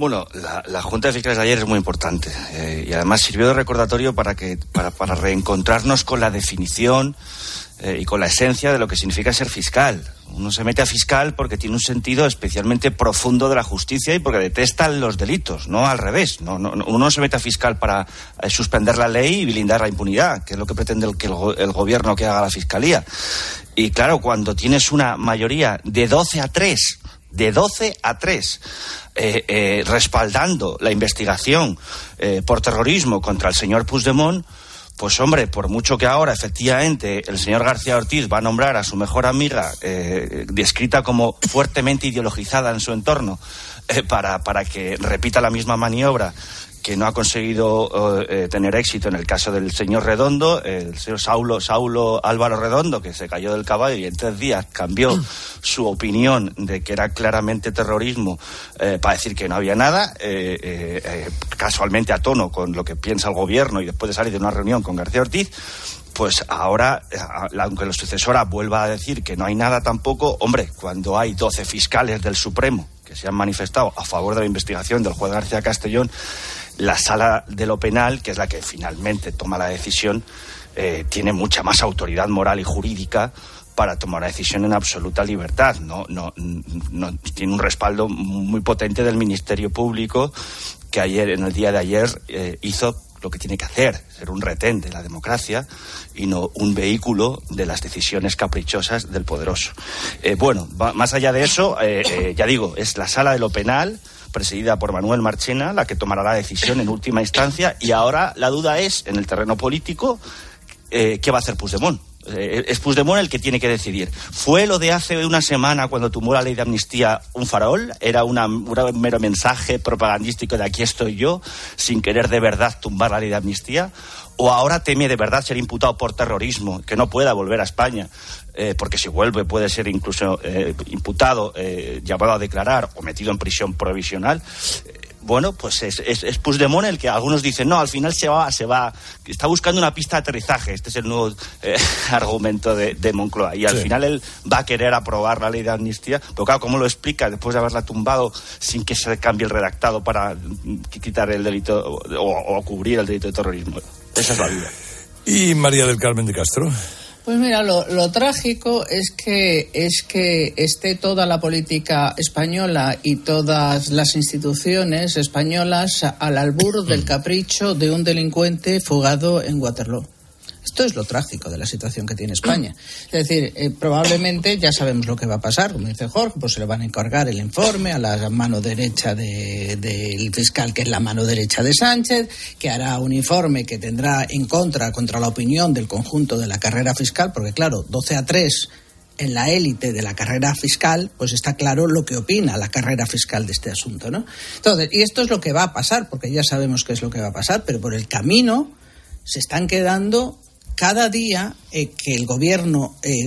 Bueno, la, la Junta de Fiscales de ayer es muy importante eh, y además sirvió de recordatorio para que para, para reencontrarnos con la definición eh, y con la esencia de lo que significa ser fiscal. Uno se mete a fiscal porque tiene un sentido especialmente profundo de la justicia y porque detesta los delitos, no al revés. No, no, uno no se mete a fiscal para eh, suspender la ley y blindar la impunidad, que es lo que pretende el, que el, el gobierno que haga la fiscalía. Y claro, cuando tienes una mayoría de doce a tres, de doce a tres, eh, eh, respaldando la investigación eh, por terrorismo contra el señor Puigdemont, pues hombre, por mucho que ahora efectivamente el señor García Ortiz va a nombrar a su mejor amiga, eh, descrita como fuertemente ideologizada en su entorno, eh, para, para que repita la misma maniobra que no ha conseguido eh, tener éxito en el caso del señor Redondo, el señor Saulo, Saulo Álvaro Redondo, que se cayó del caballo y en tres días cambió su opinión de que era claramente terrorismo eh, para decir que no había nada, eh, eh, eh, casualmente a tono con lo que piensa el gobierno y después de salir de una reunión con García Ortiz. Pues ahora, aunque la sucesora vuelva a decir que no hay nada tampoco, hombre, cuando hay doce fiscales del Supremo que se han manifestado a favor de la investigación del juez García Castellón, la Sala de lo Penal, que es la que finalmente toma la decisión, eh, tiene mucha más autoridad moral y jurídica para tomar una decisión en absoluta libertad. No, no, no tiene un respaldo muy potente del Ministerio Público, que ayer, en el día de ayer, eh, hizo lo que tiene que hacer, ser un retén de la democracia y no un vehículo de las decisiones caprichosas del poderoso. Eh, bueno, va, más allá de eso, eh, eh, ya digo, es la Sala de lo Penal, presidida por Manuel Marchena, la que tomará la decisión en última instancia, y ahora la duda es, en el terreno político, eh, ¿qué va a hacer Puigdemont? Eh, es Puigdemont el que tiene que decidir. ¿Fue lo de hace una semana cuando tumbó la ley de amnistía un farol? ¿Era una, un mero mensaje propagandístico de aquí estoy yo, sin querer de verdad tumbar la ley de amnistía? ¿O ahora teme de verdad ser imputado por terrorismo, que no pueda volver a España? Eh, porque si vuelve puede ser incluso eh, imputado, eh, llamado a declarar o metido en prisión provisional. Eh, Bueno, pues es, es, es Puigdemont el que algunos dicen, no, al final se va, se va, está buscando una pista de aterrizaje. Este es el nuevo eh, argumento de, de Moncloa. Y al sí. final él va a querer aprobar la ley de amnistía. Pero claro, ¿cómo lo explica después de haberla tumbado sin que se cambie el redactado para quitar el delito o, o cubrir el delito de terrorismo? Esa es la vida. ¿Y María del Carmen de Castro? Pues mira, lo, lo trágico es que es que esté toda la política española y todas las instituciones españolas al albur del capricho de un delincuente fugado en Waterloo. Esto es lo trágico de la situación que tiene España. Es decir, eh, probablemente ya sabemos lo que va a pasar, como dice Jorge, pues se le van a encargar el informe a la mano derecha del de, de fiscal, que es la mano derecha de Sánchez, que hará un informe que tendrá en contra, contra la opinión del conjunto de la carrera fiscal, porque claro, doce a tres en la élite de la carrera fiscal, pues está claro lo que opina la carrera fiscal de este asunto, ¿no? Entonces, y esto es lo que va a pasar, porque ya sabemos qué es lo que va a pasar, pero por el camino se están quedando cada día eh, que el gobierno eh,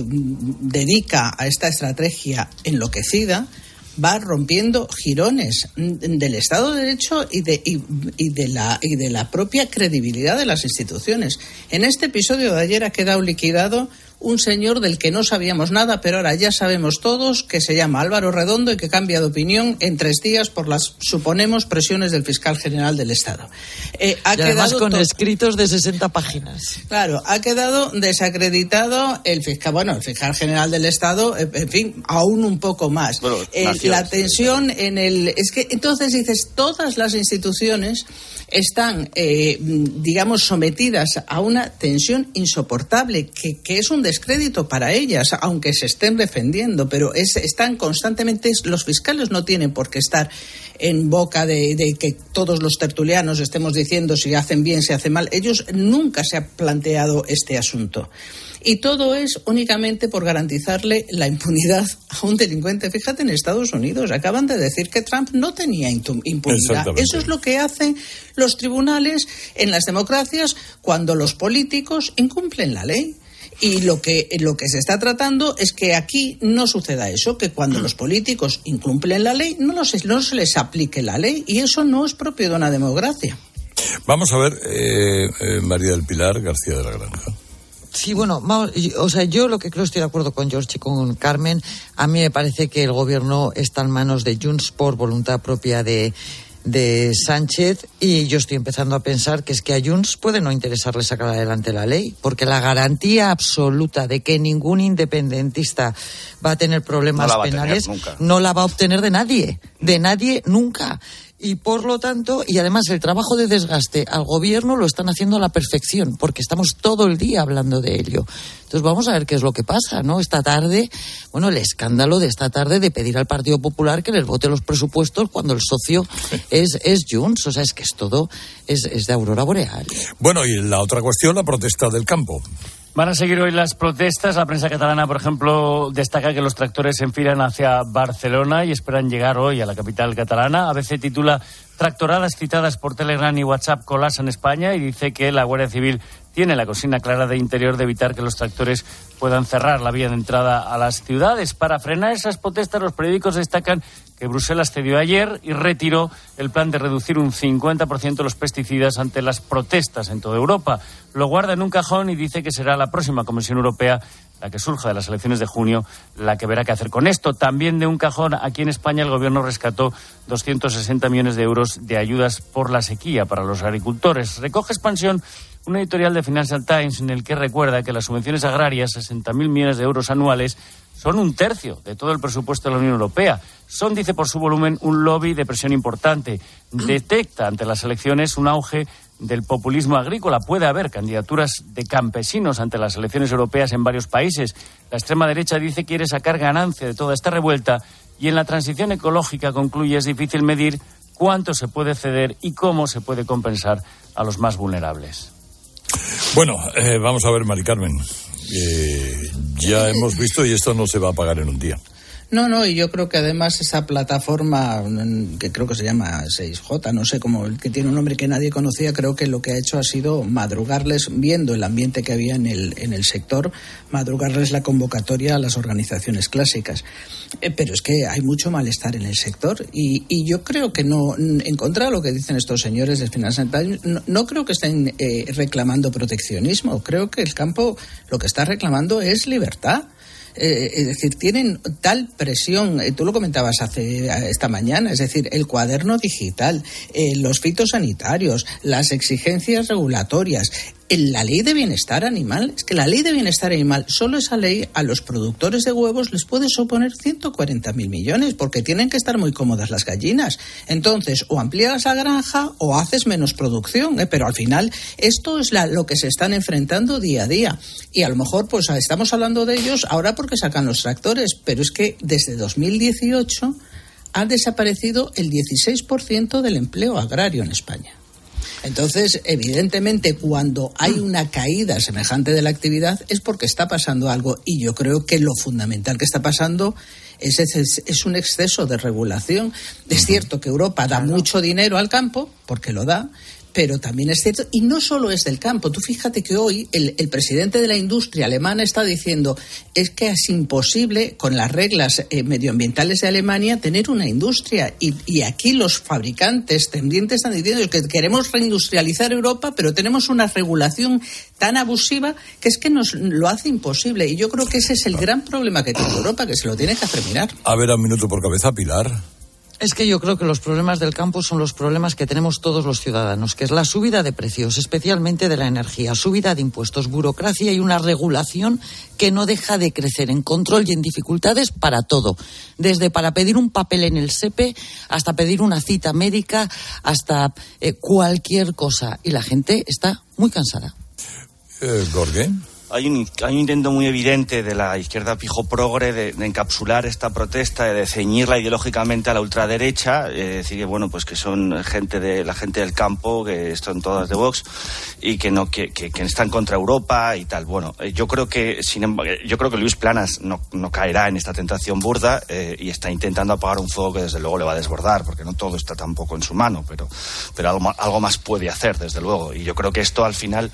dedica a esta estrategia enloquecida, va rompiendo jirones del Estado de Derecho y de, y, y, de la, y de la propia credibilidad de las instituciones. En este episodio de ayer ha quedado liquidado un señor del que no sabíamos nada, pero ahora ya sabemos todos, que se llama Álvaro Redondo y que cambia de opinión en tres días por las, suponemos, presiones del fiscal general del Estado. Eh, ha y además con to- escritos de sesenta páginas. Claro, ha quedado desacreditado el fiscal, bueno, el fiscal general del Estado, en fin, aún un poco más. Bueno, eh, la tensión en el... Es que entonces dices, todas las instituciones están, eh, digamos, sometidas a una tensión insoportable, que, que es un descrédito para ellas, aunque se estén defendiendo, pero es, están constantemente, los fiscales no tienen por qué estar en boca de, de que todos los tertulianos estemos diciendo si hacen bien, si hacen mal. Ellos nunca se ha planteado este asunto. Y todo es únicamente por garantizarle la impunidad a un delincuente. Fíjate, en Estados Unidos acaban de decir que Trump no tenía impunidad. Eso es lo que hacen los tribunales en las democracias cuando los políticos incumplen la ley. Y lo que, lo que se está tratando es que aquí no suceda eso, que cuando los políticos incumplen la ley no, los, no se les aplique la ley, y eso no es propio de una democracia. Vamos a ver, eh, eh, María del Pilar García de la Granja. Sí, bueno, vamos, o sea, yo lo que creo, estoy de acuerdo con George y con Carmen. A mí me parece que el gobierno está en manos de Junts por voluntad propia de de Sánchez, y yo estoy empezando a pensar que es que a Junts puede no interesarle sacar adelante la ley, porque la garantía absoluta de que ningún independentista va a tener problemas no penales tener no la va a obtener de nadie, de nadie nunca. Y por lo tanto, y además el trabajo de desgaste al gobierno lo están haciendo a la perfección, porque estamos todo el día hablando de ello. Entonces vamos a ver qué es lo que pasa, ¿no? Esta tarde, bueno, el escándalo de esta tarde de pedir al Partido Popular que les vote los presupuestos cuando el socio es, es Junts. O sea, es que es todo, es, es de aurora boreal. Bueno, y la otra cuestión, la protesta del campo. Van a seguir hoy las protestas. La prensa catalana, por ejemplo, destaca que los tractores se enfilan hacia Barcelona y esperan llegar hoy a la capital catalana. A B C titula "Tractoradas citadas por Telegram y WhatsApp colapsan España", y dice que la Guardia Civil tiene la consigna clara de Interior de evitar que los tractores puedan cerrar la vía de entrada a las ciudades. Para frenar esas protestas, los periódicos destacan que Bruselas cedió ayer y retiró el plan de reducir un cincuenta por ciento los pesticidas ante las protestas en toda Europa. Lo guarda en un cajón y dice que será la próxima Comisión Europea, la que surja de las elecciones de junio, la que verá qué hacer con esto. También de un cajón, aquí en España el gobierno rescató doscientos sesenta millones de euros de ayudas por la sequía para los agricultores. Recoge Expansión un editorial de Financial Times en el que recuerda que las subvenciones agrarias, sesenta mil millones de euros anuales, son un tercio de todo el presupuesto de la Unión Europea. Son, dice, por su volumen, un lobby de presión importante. Detecta ante las elecciones un auge del populismo agrícola. Puede haber candidaturas de campesinos ante las elecciones europeas en varios países. La extrema derecha dice que quiere sacar ganancia de toda esta revuelta, y en la transición ecológica, concluye, es difícil medir cuánto se puede ceder y cómo se puede compensar a los más vulnerables. Bueno, eh, vamos a ver, Mari Carmen. Eh, ya hemos visto, y esto no se va a pagar en un día. No, no, y yo creo que además esa plataforma, que creo que se llama seis J, no sé cómo, que tiene un nombre que nadie conocía, creo que lo que ha hecho ha sido madrugarles, viendo el ambiente que había en el, en el sector, madrugarles la convocatoria a las organizaciones clásicas. Eh, pero es que hay mucho malestar en el sector, y, y yo creo que no, en contra de lo que dicen estos señores de Financial Times, no, no creo que estén eh, reclamando proteccionismo. Creo que el campo lo que está reclamando es libertad. Eh, es decir, tienen tal presión, eh, tú lo comentabas hace esta mañana, es decir, el cuaderno digital, eh, los fitosanitarios, las exigencias regulatorias, en la ley de bienestar animal. Es que la ley de bienestar animal, solo esa ley a los productores de huevos les puede suponer ciento cuarenta mil millones, porque tienen que estar muy cómodas las gallinas. Entonces, o amplías la granja o haces menos producción, ¿eh? Pero al final esto es la, lo que se están enfrentando día a día. Y a lo mejor pues estamos hablando de ellos ahora porque sacan los tractores, pero es que desde dos mil dieciocho ha desaparecido el dieciséis por ciento del empleo agrario en España. Entonces, evidentemente, cuando hay una caída semejante de la actividad es porque está pasando algo, y yo creo que lo fundamental que está pasando es, es, es un exceso de regulación. Es cierto que Europa da mucho dinero al campo, porque lo da, pero también es cierto, y no solo es del campo. Tú fíjate que hoy el, el presidente de la industria alemana está diciendo es que es imposible, con las reglas eh, medioambientales de Alemania, tener una industria. Y, y aquí los fabricantes tendientes están diciendo que queremos reindustrializar Europa, pero tenemos una regulación tan abusiva que es que nos lo hace imposible. Y yo creo que ese es el gran problema que tiene Europa, que se lo tiene que hacer mirar. A ver, a un minuto por cabeza, Pilar. Es que yo creo que los problemas del campo son los problemas que tenemos todos los ciudadanos, que es la subida de precios, especialmente de la energía, subida de impuestos, burocracia y una regulación que no deja de crecer en control y en dificultades para todo, desde para pedir un papel en el S E P E hasta pedir una cita médica, hasta eh, cualquier cosa. Y la gente está muy cansada. Eh, ¿Gorge? Hay un, hay un intento muy evidente de la izquierda pijo progre de, de encapsular esta protesta, de ceñirla ideológicamente a la ultraderecha, eh, decir que bueno, pues que son gente de la gente del campo, que están todas de Vox y que no que, que, que están contra Europa y tal. Bueno, eh, yo creo que sin embargo, yo creo que Luis Planas no, no caerá en esta tentación burda eh, y está intentando apagar un fuego que desde luego le va a desbordar, porque no todo está tampoco en su mano, pero pero algo, algo más puede hacer desde luego. Y yo creo que esto al final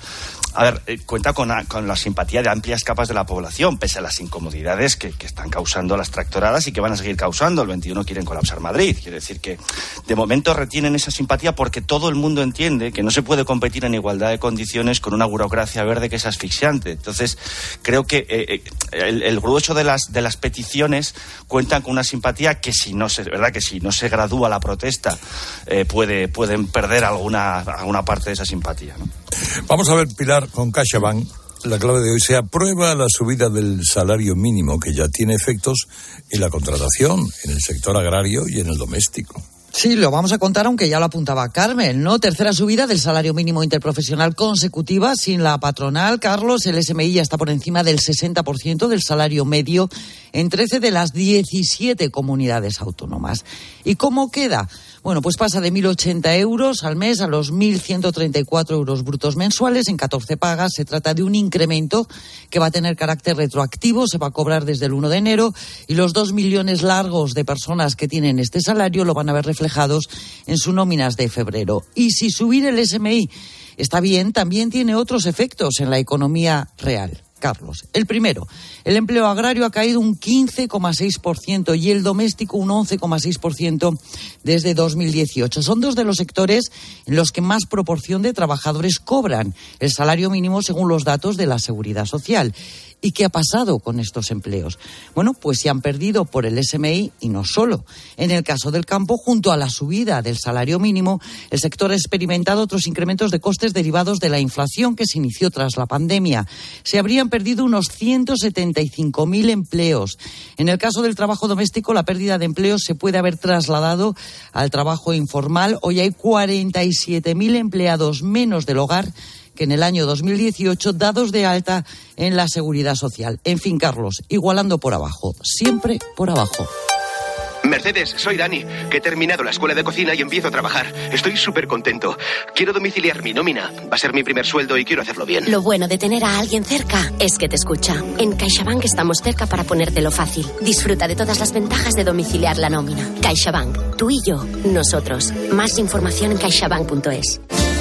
a ver, eh, cuenta con, con la simpatía de amplias capas de la población, pese a las incomodidades que, que están causando las tractoradas y que van a seguir causando. El veintiuno quieren colapsar Madrid. Quiere decir que de momento retienen esa simpatía porque todo el mundo entiende que no se puede competir en igualdad de condiciones con una burocracia verde que es asfixiante. Entonces, creo que eh, el, el grueso de las, de las peticiones cuentan con una simpatía que si no se, ¿verdad? Que si no se gradúa la protesta, eh, puede, pueden perder alguna, alguna parte de esa simpatía, ¿no? Vamos a ver, Pilar, con CaixaBank. La clave de hoy: se aprueba la subida del salario mínimo, que ya tiene efectos en la contratación, en el sector agrario y en el doméstico. Sí, lo vamos a contar, aunque ya lo apuntaba Carmen, ¿no? Tercera subida del salario mínimo interprofesional consecutiva sin la patronal. Carlos, el S M I ya está por encima del sesenta por ciento del salario medio en trece de las diecisiete comunidades autónomas. ¿Y cómo queda? Bueno, pues pasa de mil ochenta euros al mes a los mil ciento treinta y cuatro euros brutos mensuales en catorce pagas. Se trata de un incremento que va a tener carácter retroactivo, se va a cobrar desde el uno de enero y los dos millones largos de personas que tienen este salario lo van a ver reflejados en sus nóminas de febrero. Y si subir el S M I está bien, también tiene otros efectos en la economía real. Carlos. El primero, el empleo agrario ha caído un quince coma seis por ciento y el doméstico un once coma seis por ciento desde dos mil dieciocho. Son dos de los sectores en los que más proporción de trabajadores cobran el salario mínimo según los datos de la Seguridad Social. ¿Y qué ha pasado con estos empleos? Bueno, pues se han perdido por el S M I y no solo. En el caso del campo, junto a la subida del salario mínimo, el sector ha experimentado otros incrementos de costes derivados de la inflación que se inició tras la pandemia. Se habrían perdido unos ciento setenta y cinco mil empleos. En el caso del trabajo doméstico, la pérdida de empleos se puede haber trasladado al trabajo informal. Hoy hay cuarenta y siete mil empleados menos del hogar que en el año dos mil dieciocho, dados de alta en la Seguridad Social. En fin, Carlos, igualando por abajo, siempre por abajo. Mercedes, soy Dani, que he terminado la escuela de cocina y empiezo a trabajar. Estoy súper contento. Quiero domiciliar mi nómina. Va a ser mi primer sueldo y quiero hacerlo bien. Lo bueno de tener a alguien cerca es que te escucha. En CaixaBank estamos cerca para ponértelo fácil. Disfruta de todas las ventajas de domiciliar la nómina. CaixaBank, tú y yo, nosotros. Más información en caixabank punto es.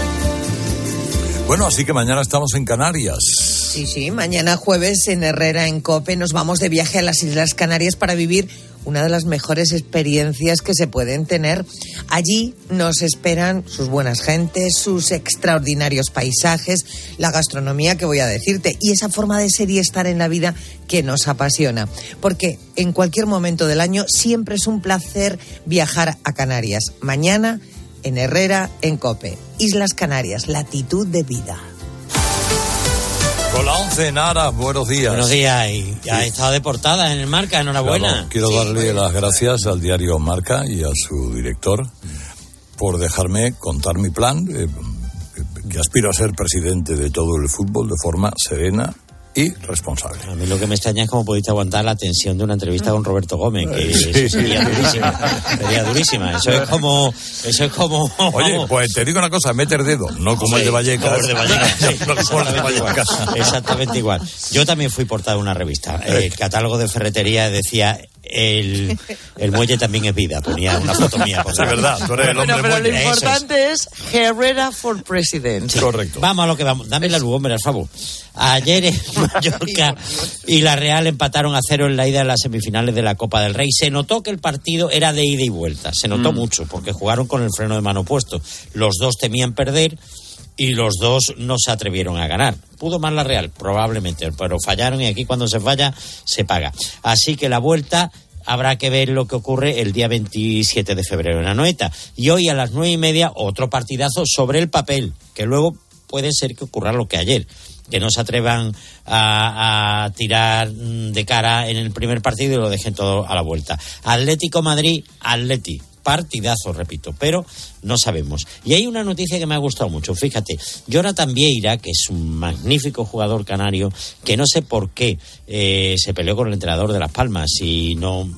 Bueno, así que mañana estamos en Canarias. Sí, sí, mañana jueves en Herrera, en COPE, nos vamos de viaje a las Islas Canarias para vivir una de las mejores experiencias que se pueden tener. Allí nos esperan sus buenas gentes, sus extraordinarios paisajes, la gastronomía, que voy a decirte, y esa forma de ser y estar en la vida que nos apasiona. Porque en cualquier momento del año siempre es un placer viajar a Canarias. Mañana en Herrera, en COPE. Islas Canarias, latitud de vida. Con la once, Nara, buenos días. Buenos días, y ya ha estado de portada en el Marca, enhorabuena. Claro, quiero sí, darle pues, las gracias al diario Marca y a su director por dejarme contar mi plan, eh, que aspiro a ser presidente de todo el fútbol de forma serena y responsable. A mí lo que me extraña es cómo pudiste aguantar la tensión de una entrevista con Roberto Gómez, que sí, eso sería durísima, sería durísima. Eso es como, eso es como. Oye, pues te digo una cosa, meter dedo, no como sí, el de Vallecas. No, el de Vallecas, sí, no como el de Vallecas. Exactamente igual. Yo también fui portada de una revista. El catálogo de ferretería decía: El, el muelle también es vida. Ponía una foto mía. Es verdad, tú eres el hombre bueno, pero muelle. lo importante es. es Herrera for President. Sí. Correcto. Vamos a lo que vamos. Dame la luz, hombre, al favor. Ayer en Mallorca y la Real empataron a cero en la ida de las semifinales de la Copa del Rey. Se notó que el partido era de ida y vuelta. Se notó mm. mucho, porque jugaron con el freno de mano puesto. Los dos temían perder y los dos no se atrevieron a ganar. Pudo más la Real, probablemente, pero fallaron, y aquí cuando se falla, se paga. Así que la vuelta habrá que ver lo que ocurre el día veintisiete de febrero en Anoeta. Y hoy a las nueve y media, otro partidazo sobre el papel, que luego puede ser que ocurra lo que ayer, que no se atrevan a, a tirar de cara en el primer partido y lo dejen todo a la vuelta. Atlético Madrid, Atleti. Partidazo, repito, pero no sabemos. Y hay una noticia que me ha gustado mucho. Fíjate, Jonathan Vieira, que es un magnífico jugador canario, que no sé por qué eh, se peleó con el entrenador de Las Palmas y no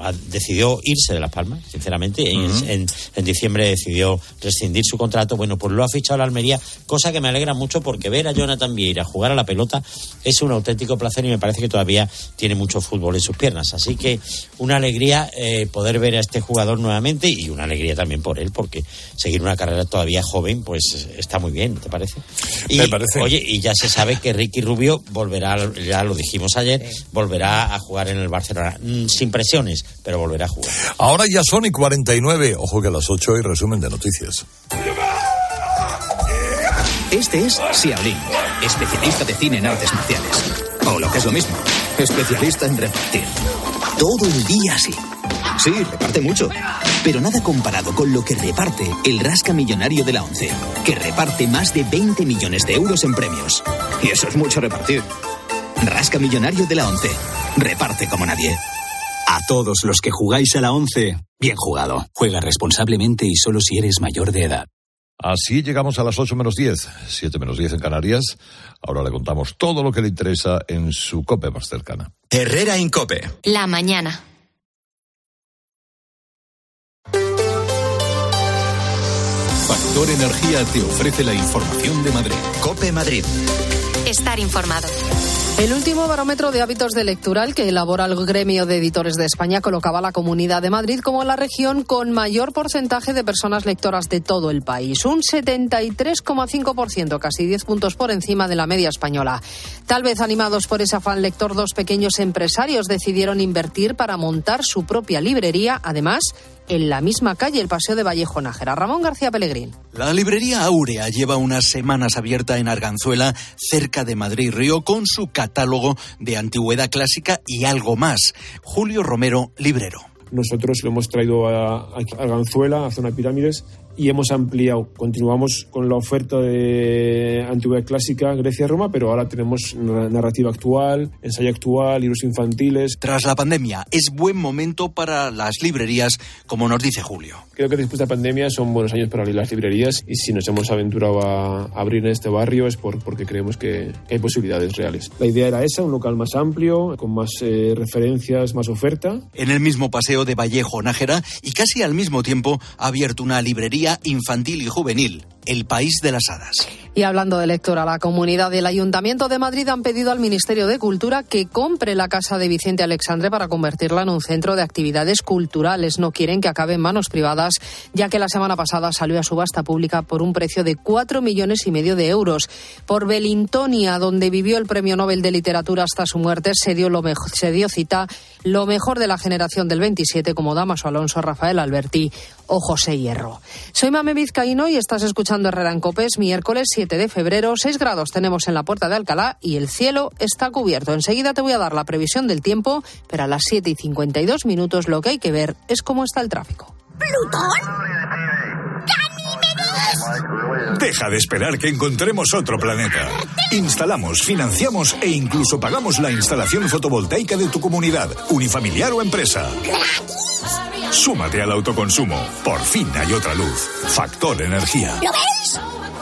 decidió irse de Las Palmas, sinceramente. Uh-huh. en, en diciembre decidió rescindir su contrato. Bueno, pues lo ha fichado la Almería, cosa que me alegra mucho porque ver a Jonathan Vieira jugar a la pelota es un auténtico placer y me parece que todavía tiene mucho fútbol en sus piernas. Así que una alegría eh, poder ver a este jugador nuevamente y una alegría también por él, porque seguir una carrera todavía joven, pues está muy bien, ¿te parece? Y, me parece. Oye, y ya se sabe que Ricky Rubio volverá, ya lo dijimos ayer, sí. volverá a jugar en el Barcelona. Sin presiones, pero volverá a jugar. Ahora ya son y cuarenta y nueve. Ojo que a las ocho hay resumen de noticias. Este es Xiaolin, especialista de cine en artes marciales. O lo que es lo mismo, especialista en repartir. Todo el día así. Sí, reparte mucho. Pero nada comparado con lo que reparte el Rasca Millonario de la ONCE, que reparte más de veinte millones de euros en premios. Y eso es mucho repartir. Rasca Millonario de la ONCE. Reparte como nadie. A todos los que jugáis a la ONCE, bien jugado. Juega responsablemente y solo si eres mayor de edad. Así llegamos a las ocho menos diez, siete menos diez en Canarias. Ahora le contamos todo lo que le interesa en su COPE más cercana. Herrera en COPE. La mañana. Factor Energía te ofrece la información de Madrid. COPE Madrid. Estar informado. El último barómetro de hábitos de lectura que elabora el Gremio de Editores de España colocaba a la Comunidad de Madrid como la región con mayor porcentaje de personas lectoras de todo el país. Un setenta y tres coma cinco por ciento, casi diez puntos por encima de la media española. Tal vez animados por ese afán lector, dos pequeños empresarios decidieron invertir para montar su propia librería, además en la misma calle, el Paseo de Vallejo Nájera. Ramón García Pellegrín. La librería Áurea lleva unas semanas abierta en Arganzuela, cerca de Madrid Río, con su catálogo de antigüedad clásica y algo más. Julio Romero, librero. Nosotros lo hemos traído a, a Arganzuela, a Zona Pirámides, y hemos ampliado. Continuamos con la oferta de antigüedad clásica, Grecia-Roma, pero ahora tenemos narrativa actual, ensayo actual, libros infantiles. Tras la pandemia, es buen momento para las librerías, como nos dice Julio. Creo que después de la pandemia son buenos años para abrir las librerías, y si nos hemos aventurado a abrir en este barrio es por, porque creemos que hay posibilidades reales. La idea era esa, un local más amplio, con más eh, referencias, más oferta. En el mismo paseo de Vallejo Nájera, y casi al mismo tiempo ha abierto una librería infantil y juvenil, El País de las Hadas. Y hablando de lectura, la Comunidad del Ayuntamiento de Madrid han pedido al Ministerio de Cultura que compre la casa de Vicente Alexandre para convertirla en un centro de actividades culturales. No quieren que acabe en manos privadas, ya que la semana pasada salió a subasta pública por un precio de cuatro millones y medio de euros. Por Belintonia, donde vivió el Premio Nobel de Literatura hasta su muerte, se dio, lo mejor, se dio cita lo mejor de la generación del veintisiete, como Dámaso Alonso, Rafael Alberti o José Hierro. Soy Mame Vizcaíno y estás escuchando Herrera en COPE. Es miércoles siete de febrero, seis grados tenemos en la Puerta de Alcalá y el cielo está cubierto. Enseguida te voy a dar la previsión del tiempo, pero a las siete y cincuenta y dos minutos lo que hay que ver es cómo está el tráfico. ¿Plutón? Deja de esperar que encontremos otro planeta. Instalamos, financiamos e incluso pagamos la instalación fotovoltaica de tu comunidad, unifamiliar o empresa. Súmate al autoconsumo. Por fin hay otra luz. Factor Energía. ¿Lo ves?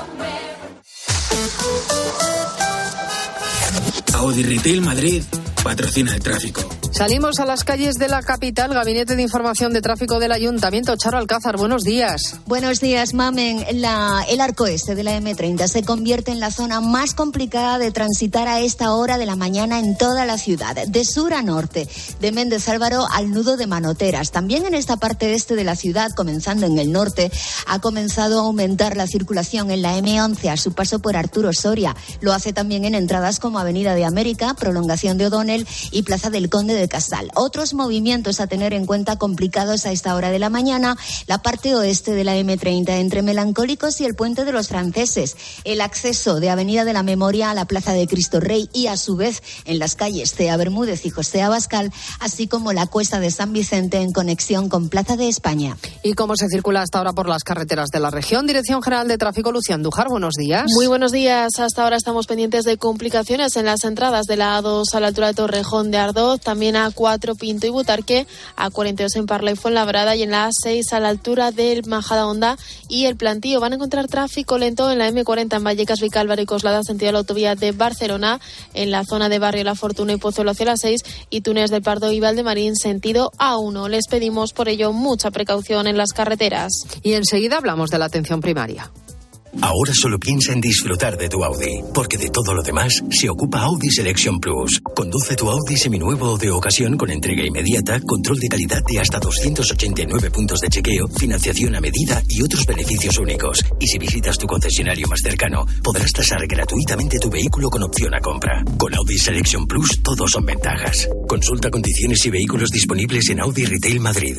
Audi Retail Madrid patrocina el tráfico. Salimos a las calles de la capital. Gabinete de Información de Tráfico del Ayuntamiento. Charo Alcázar, buenos días. Buenos días, Mamen. La, el arco este de la eme treinta se convierte en la zona más complicada de transitar a esta hora de la mañana en toda la ciudad, de sur a norte, de Méndez Álvaro al nudo de Manoteras. También en esta parte este de la ciudad, comenzando en el norte, ha comenzado a aumentar la circulación en la eme once a su paso por Arturo Soria. Lo hace también en entradas como Avenida de América, Prolongación de O'Donnell y Plaza del Conde de Casal. Otros movimientos a tener en cuenta complicados a esta hora de la mañana: la parte oeste de la eme treinta entre Melancólicos y el Puente de los Franceses, el acceso de Avenida de la Memoria a la Plaza de Cristo Rey y a su vez en las calles Cea Bermúdez y José Abascal, así como la Cuesta de San Vicente en conexión con Plaza de España. ¿Y cómo se circula hasta ahora por las carreteras de la región? Dirección General de Tráfico, Lucía Andújar, buenos días. Muy buenos días. Hasta ahora estamos pendientes de complicaciones en las entradas de la A dos a la altura de Torrejón de Ardoz, también A cuatro Pinto y Butarque, A cuarenta y dos en Parla y Fuenlabrada y en la A seis a la altura del Majadahonda y el Plantío. Van a encontrar tráfico lento en la eme cuarenta en Vallecas, Vicálvaro y Coslada, sentido a la autovía de Barcelona, en la zona de Barrio La Fortuna y Pozuelo hacia la seis y Túnez del Pardo y Valdemarín, sentido A uno. Les pedimos por ello mucha precaución en las carreteras. Y enseguida hablamos de la atención primaria. Ahora solo piensa en disfrutar de tu Audi, porque de todo lo demás se ocupa Audi Selection Plus. Conduce tu Audi seminuevo o de ocasión con entrega inmediata, control de calidad de hasta doscientos ochenta y nueve puntos de chequeo, financiación a medida y otros beneficios únicos. Y si visitas tu concesionario más cercano, podrás tasar gratuitamente tu vehículo con opción a compra. Con Audi Selection Plus, todos son ventajas. Consulta condiciones y vehículos disponibles en Audi Retail Madrid.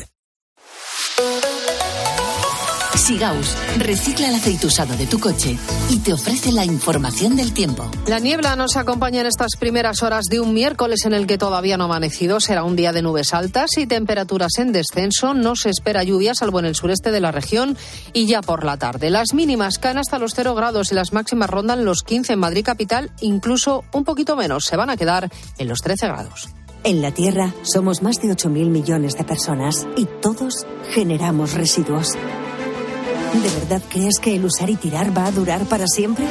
Sigaus recicla el aceite usado de tu coche y te ofrece la información del tiempo. La niebla nos acompaña en estas primeras horas de un miércoles en el que todavía no ha amanecido. Será un día de nubes altas y temperaturas en descenso. No se espera lluvia, salvo en el sureste de la región y ya por la tarde. Las mínimas caen hasta los cero grados y las máximas rondan los quince en Madrid capital, incluso un poquito menos. Se van a quedar en los trece grados. En la Tierra somos más de ocho mil millones de personas y todos generamos residuos. ¿De verdad crees que el usar y tirar va a durar para siempre?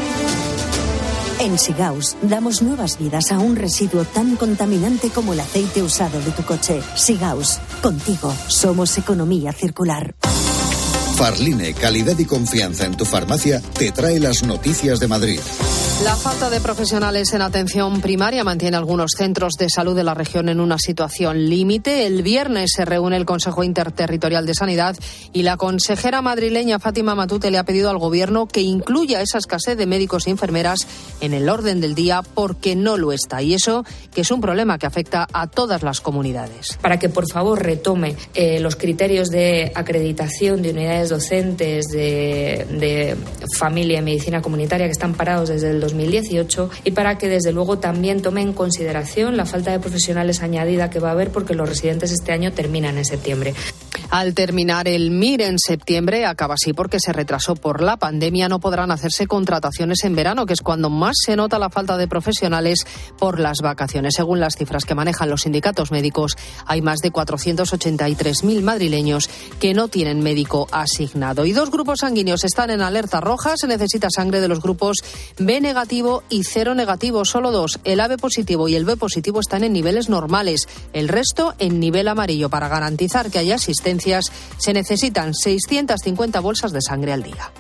En Sigaus damos nuevas vidas a un residuo tan contaminante como el aceite usado de tu coche. Sigaus, contigo somos economía circular. Farline, calidad y confianza en tu farmacia, te trae las noticias de Madrid. La falta de profesionales en atención primaria mantiene algunos centros de salud de la región en una situación límite. El viernes se reúne el Consejo Interterritorial de Sanidad y la consejera madrileña Fátima Matute le ha pedido al Gobierno que incluya esa escasez de médicos y enfermeras en el orden del día porque no lo está. Y eso que es un problema que afecta a todas las comunidades. Para que, por favor, retome eh, los criterios de acreditación de unidades docentes de, de familia y medicina comunitaria que están parados desde el dos mil dieciocho y para que desde luego también tome en consideración la falta de profesionales añadida que va a haber porque los residentes este año terminan en septiembre. Al terminar el M I R en septiembre, acaba así porque se retrasó por la pandemia, no podrán hacerse contrataciones en verano, que es cuando más se nota la falta de profesionales por las vacaciones. Según las cifras que manejan los sindicatos médicos, hay más de cuatrocientos ochenta y tres mil madrileños que no tienen médico asignado. Y dos grupos sanguíneos están en alerta roja. Se necesita sangre de los grupos B negativo y cero negativo. Solo dos, el A B positivo y el B positivo, están en niveles normales. El resto en nivel amarillo. Para garantizar que haya asistencia, se necesitan seiscientas cincuenta bolsas de sangre al día.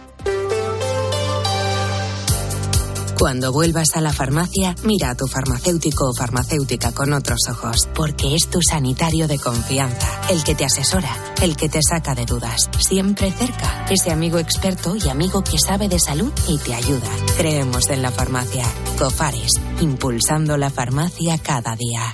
Cuando vuelvas a la farmacia, mira a tu farmacéutico o farmacéutica con otros ojos, porque es tu sanitario de confianza, el que te asesora, el que te saca de dudas, siempre cerca, ese amigo experto y amigo que sabe de salud y te ayuda. Creemos en la farmacia. Cofares, impulsando la farmacia cada día.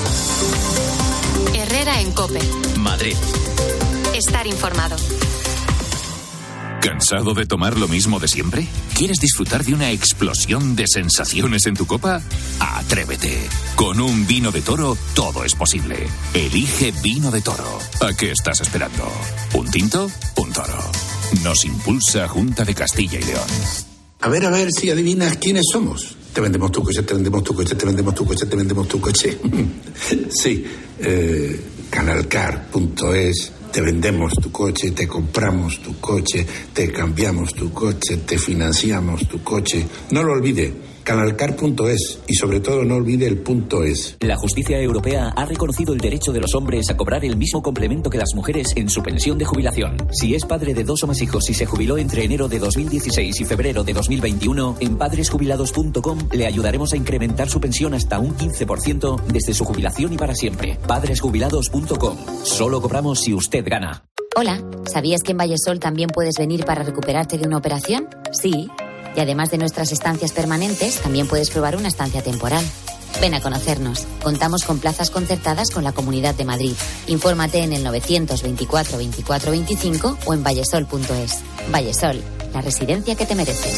Herrera en COPE. Madrid. Estar informado. ¿Cansado de tomar lo mismo de siempre? ¿Quieres disfrutar de una explosión de sensaciones en tu copa? ¡Atrévete! Con un vino de Toro todo es posible. Elige Vino de Toro. ¿A qué estás esperando? ¿Un tinto? Un Toro. Nos impulsa Junta de Castilla y León. A ver, a ver si adivinas quiénes somos. Te vendemos tu coche, te vendemos tu coche, te vendemos tu coche, te vendemos tu coche. Sí, eh, canalcar punto es. Te vendemos tu coche, te compramos tu coche, te cambiamos tu coche, te financiamos tu coche. No lo olvide, canalcar punto es y sobre todo no olvide el punto es. La justicia europea ha reconocido el derecho de los hombres a cobrar el mismo complemento que las mujeres en su pensión de jubilación. Si es padre de dos o más hijos y se jubiló entre enero de dos mil dieciséis y febrero de dos mil veintiuno, en padres jubilados punto com le ayudaremos a incrementar su pensión hasta un quince por ciento desde su jubilación y para siempre. padres jubilados punto com. Solo cobramos si usted gana. Hola, ¿sabías que en Vallesol también puedes venir para recuperarte de una operación? Sí. Y además de nuestras estancias permanentes, también puedes probar una estancia temporal. Ven a conocernos. Contamos con plazas concertadas con la Comunidad de Madrid. Infórmate en el novecientos veinticuatro veinticuatro veinticinco o en vallesol punto es. Vallesol, la residencia que te mereces.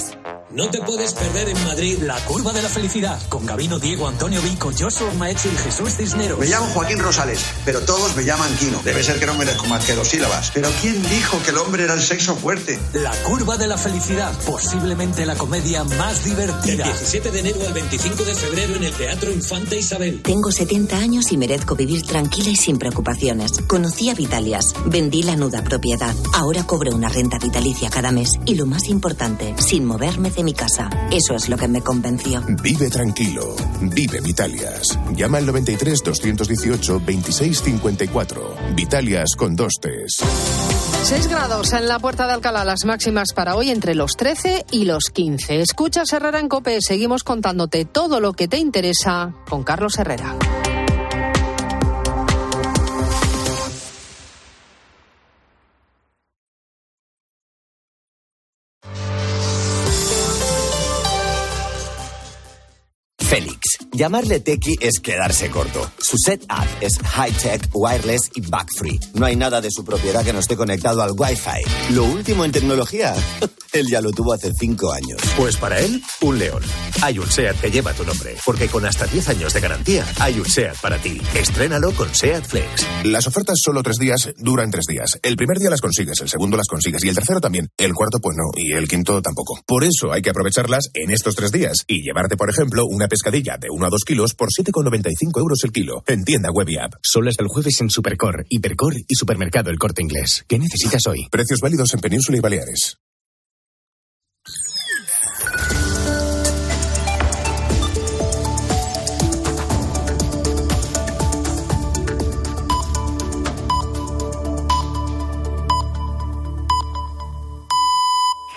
No te puedes perder en Madrid La Curva de la Felicidad con Gabino, Diego, Antonio Vico, Joshua Maeche y Jesús Cisneros. Me llamo Joaquín Rosales, pero todos me llaman Quino. Debe ser que no merezco más que dos sílabas. Pero ¿quién dijo que el hombre era el sexo fuerte? La Curva de la Felicidad, posiblemente la comedia más divertida. Del diecisiete de enero al veinticinco de febrero en el Teatro Infanta Isabel. Tengo setenta años y merezco vivir tranquila y sin preocupaciones. Conocí a Vitalias, vendí la nuda propiedad. Ahora cobro una renta vitalicia cada mes y lo más importante, sin moverme de mi casa. Eso es lo que me convenció. Vive tranquilo. Vive Vitalias. Llama al noventa y tres, doscientos dieciocho, veintiséis cincuenta y cuatro. Vitalias con dos T's. seis grados en la Puerta de Alcalá, las máximas para hoy entre los trece y los quince. Escuchas Herrera en COPE, seguimos contándote todo lo que te interesa con Carlos Herrera. Félix. Llamarle tequi es quedarse corto. Su setup es high-tech, wireless y bug-free. No hay nada de su propiedad que no esté conectado al Wi-Fi. Lo último en tecnología, él ya lo tuvo hace cinco años. Pues para él, un León. Hay un SEAT que lleva tu nombre, porque con hasta diez años de garantía, hay un SEAT para ti. Estrénalo con SEAT Flex. Las ofertas solo tres días duran tres días. El primer día las consigues, el segundo las consigues y el tercero también. El cuarto pues no, y el quinto tampoco. Por eso hay que aprovecharlas en estos tres días y llevarte, por ejemplo, una pescadilla de uno a dos kilos por siete con noventa y cinco euros el kilo. En tienda web y app. Solo hasta el jueves en Supercor, Hipercor y Supermercado El Corte Inglés. ¿Qué necesitas hoy? Precios válidos en Península y Baleares.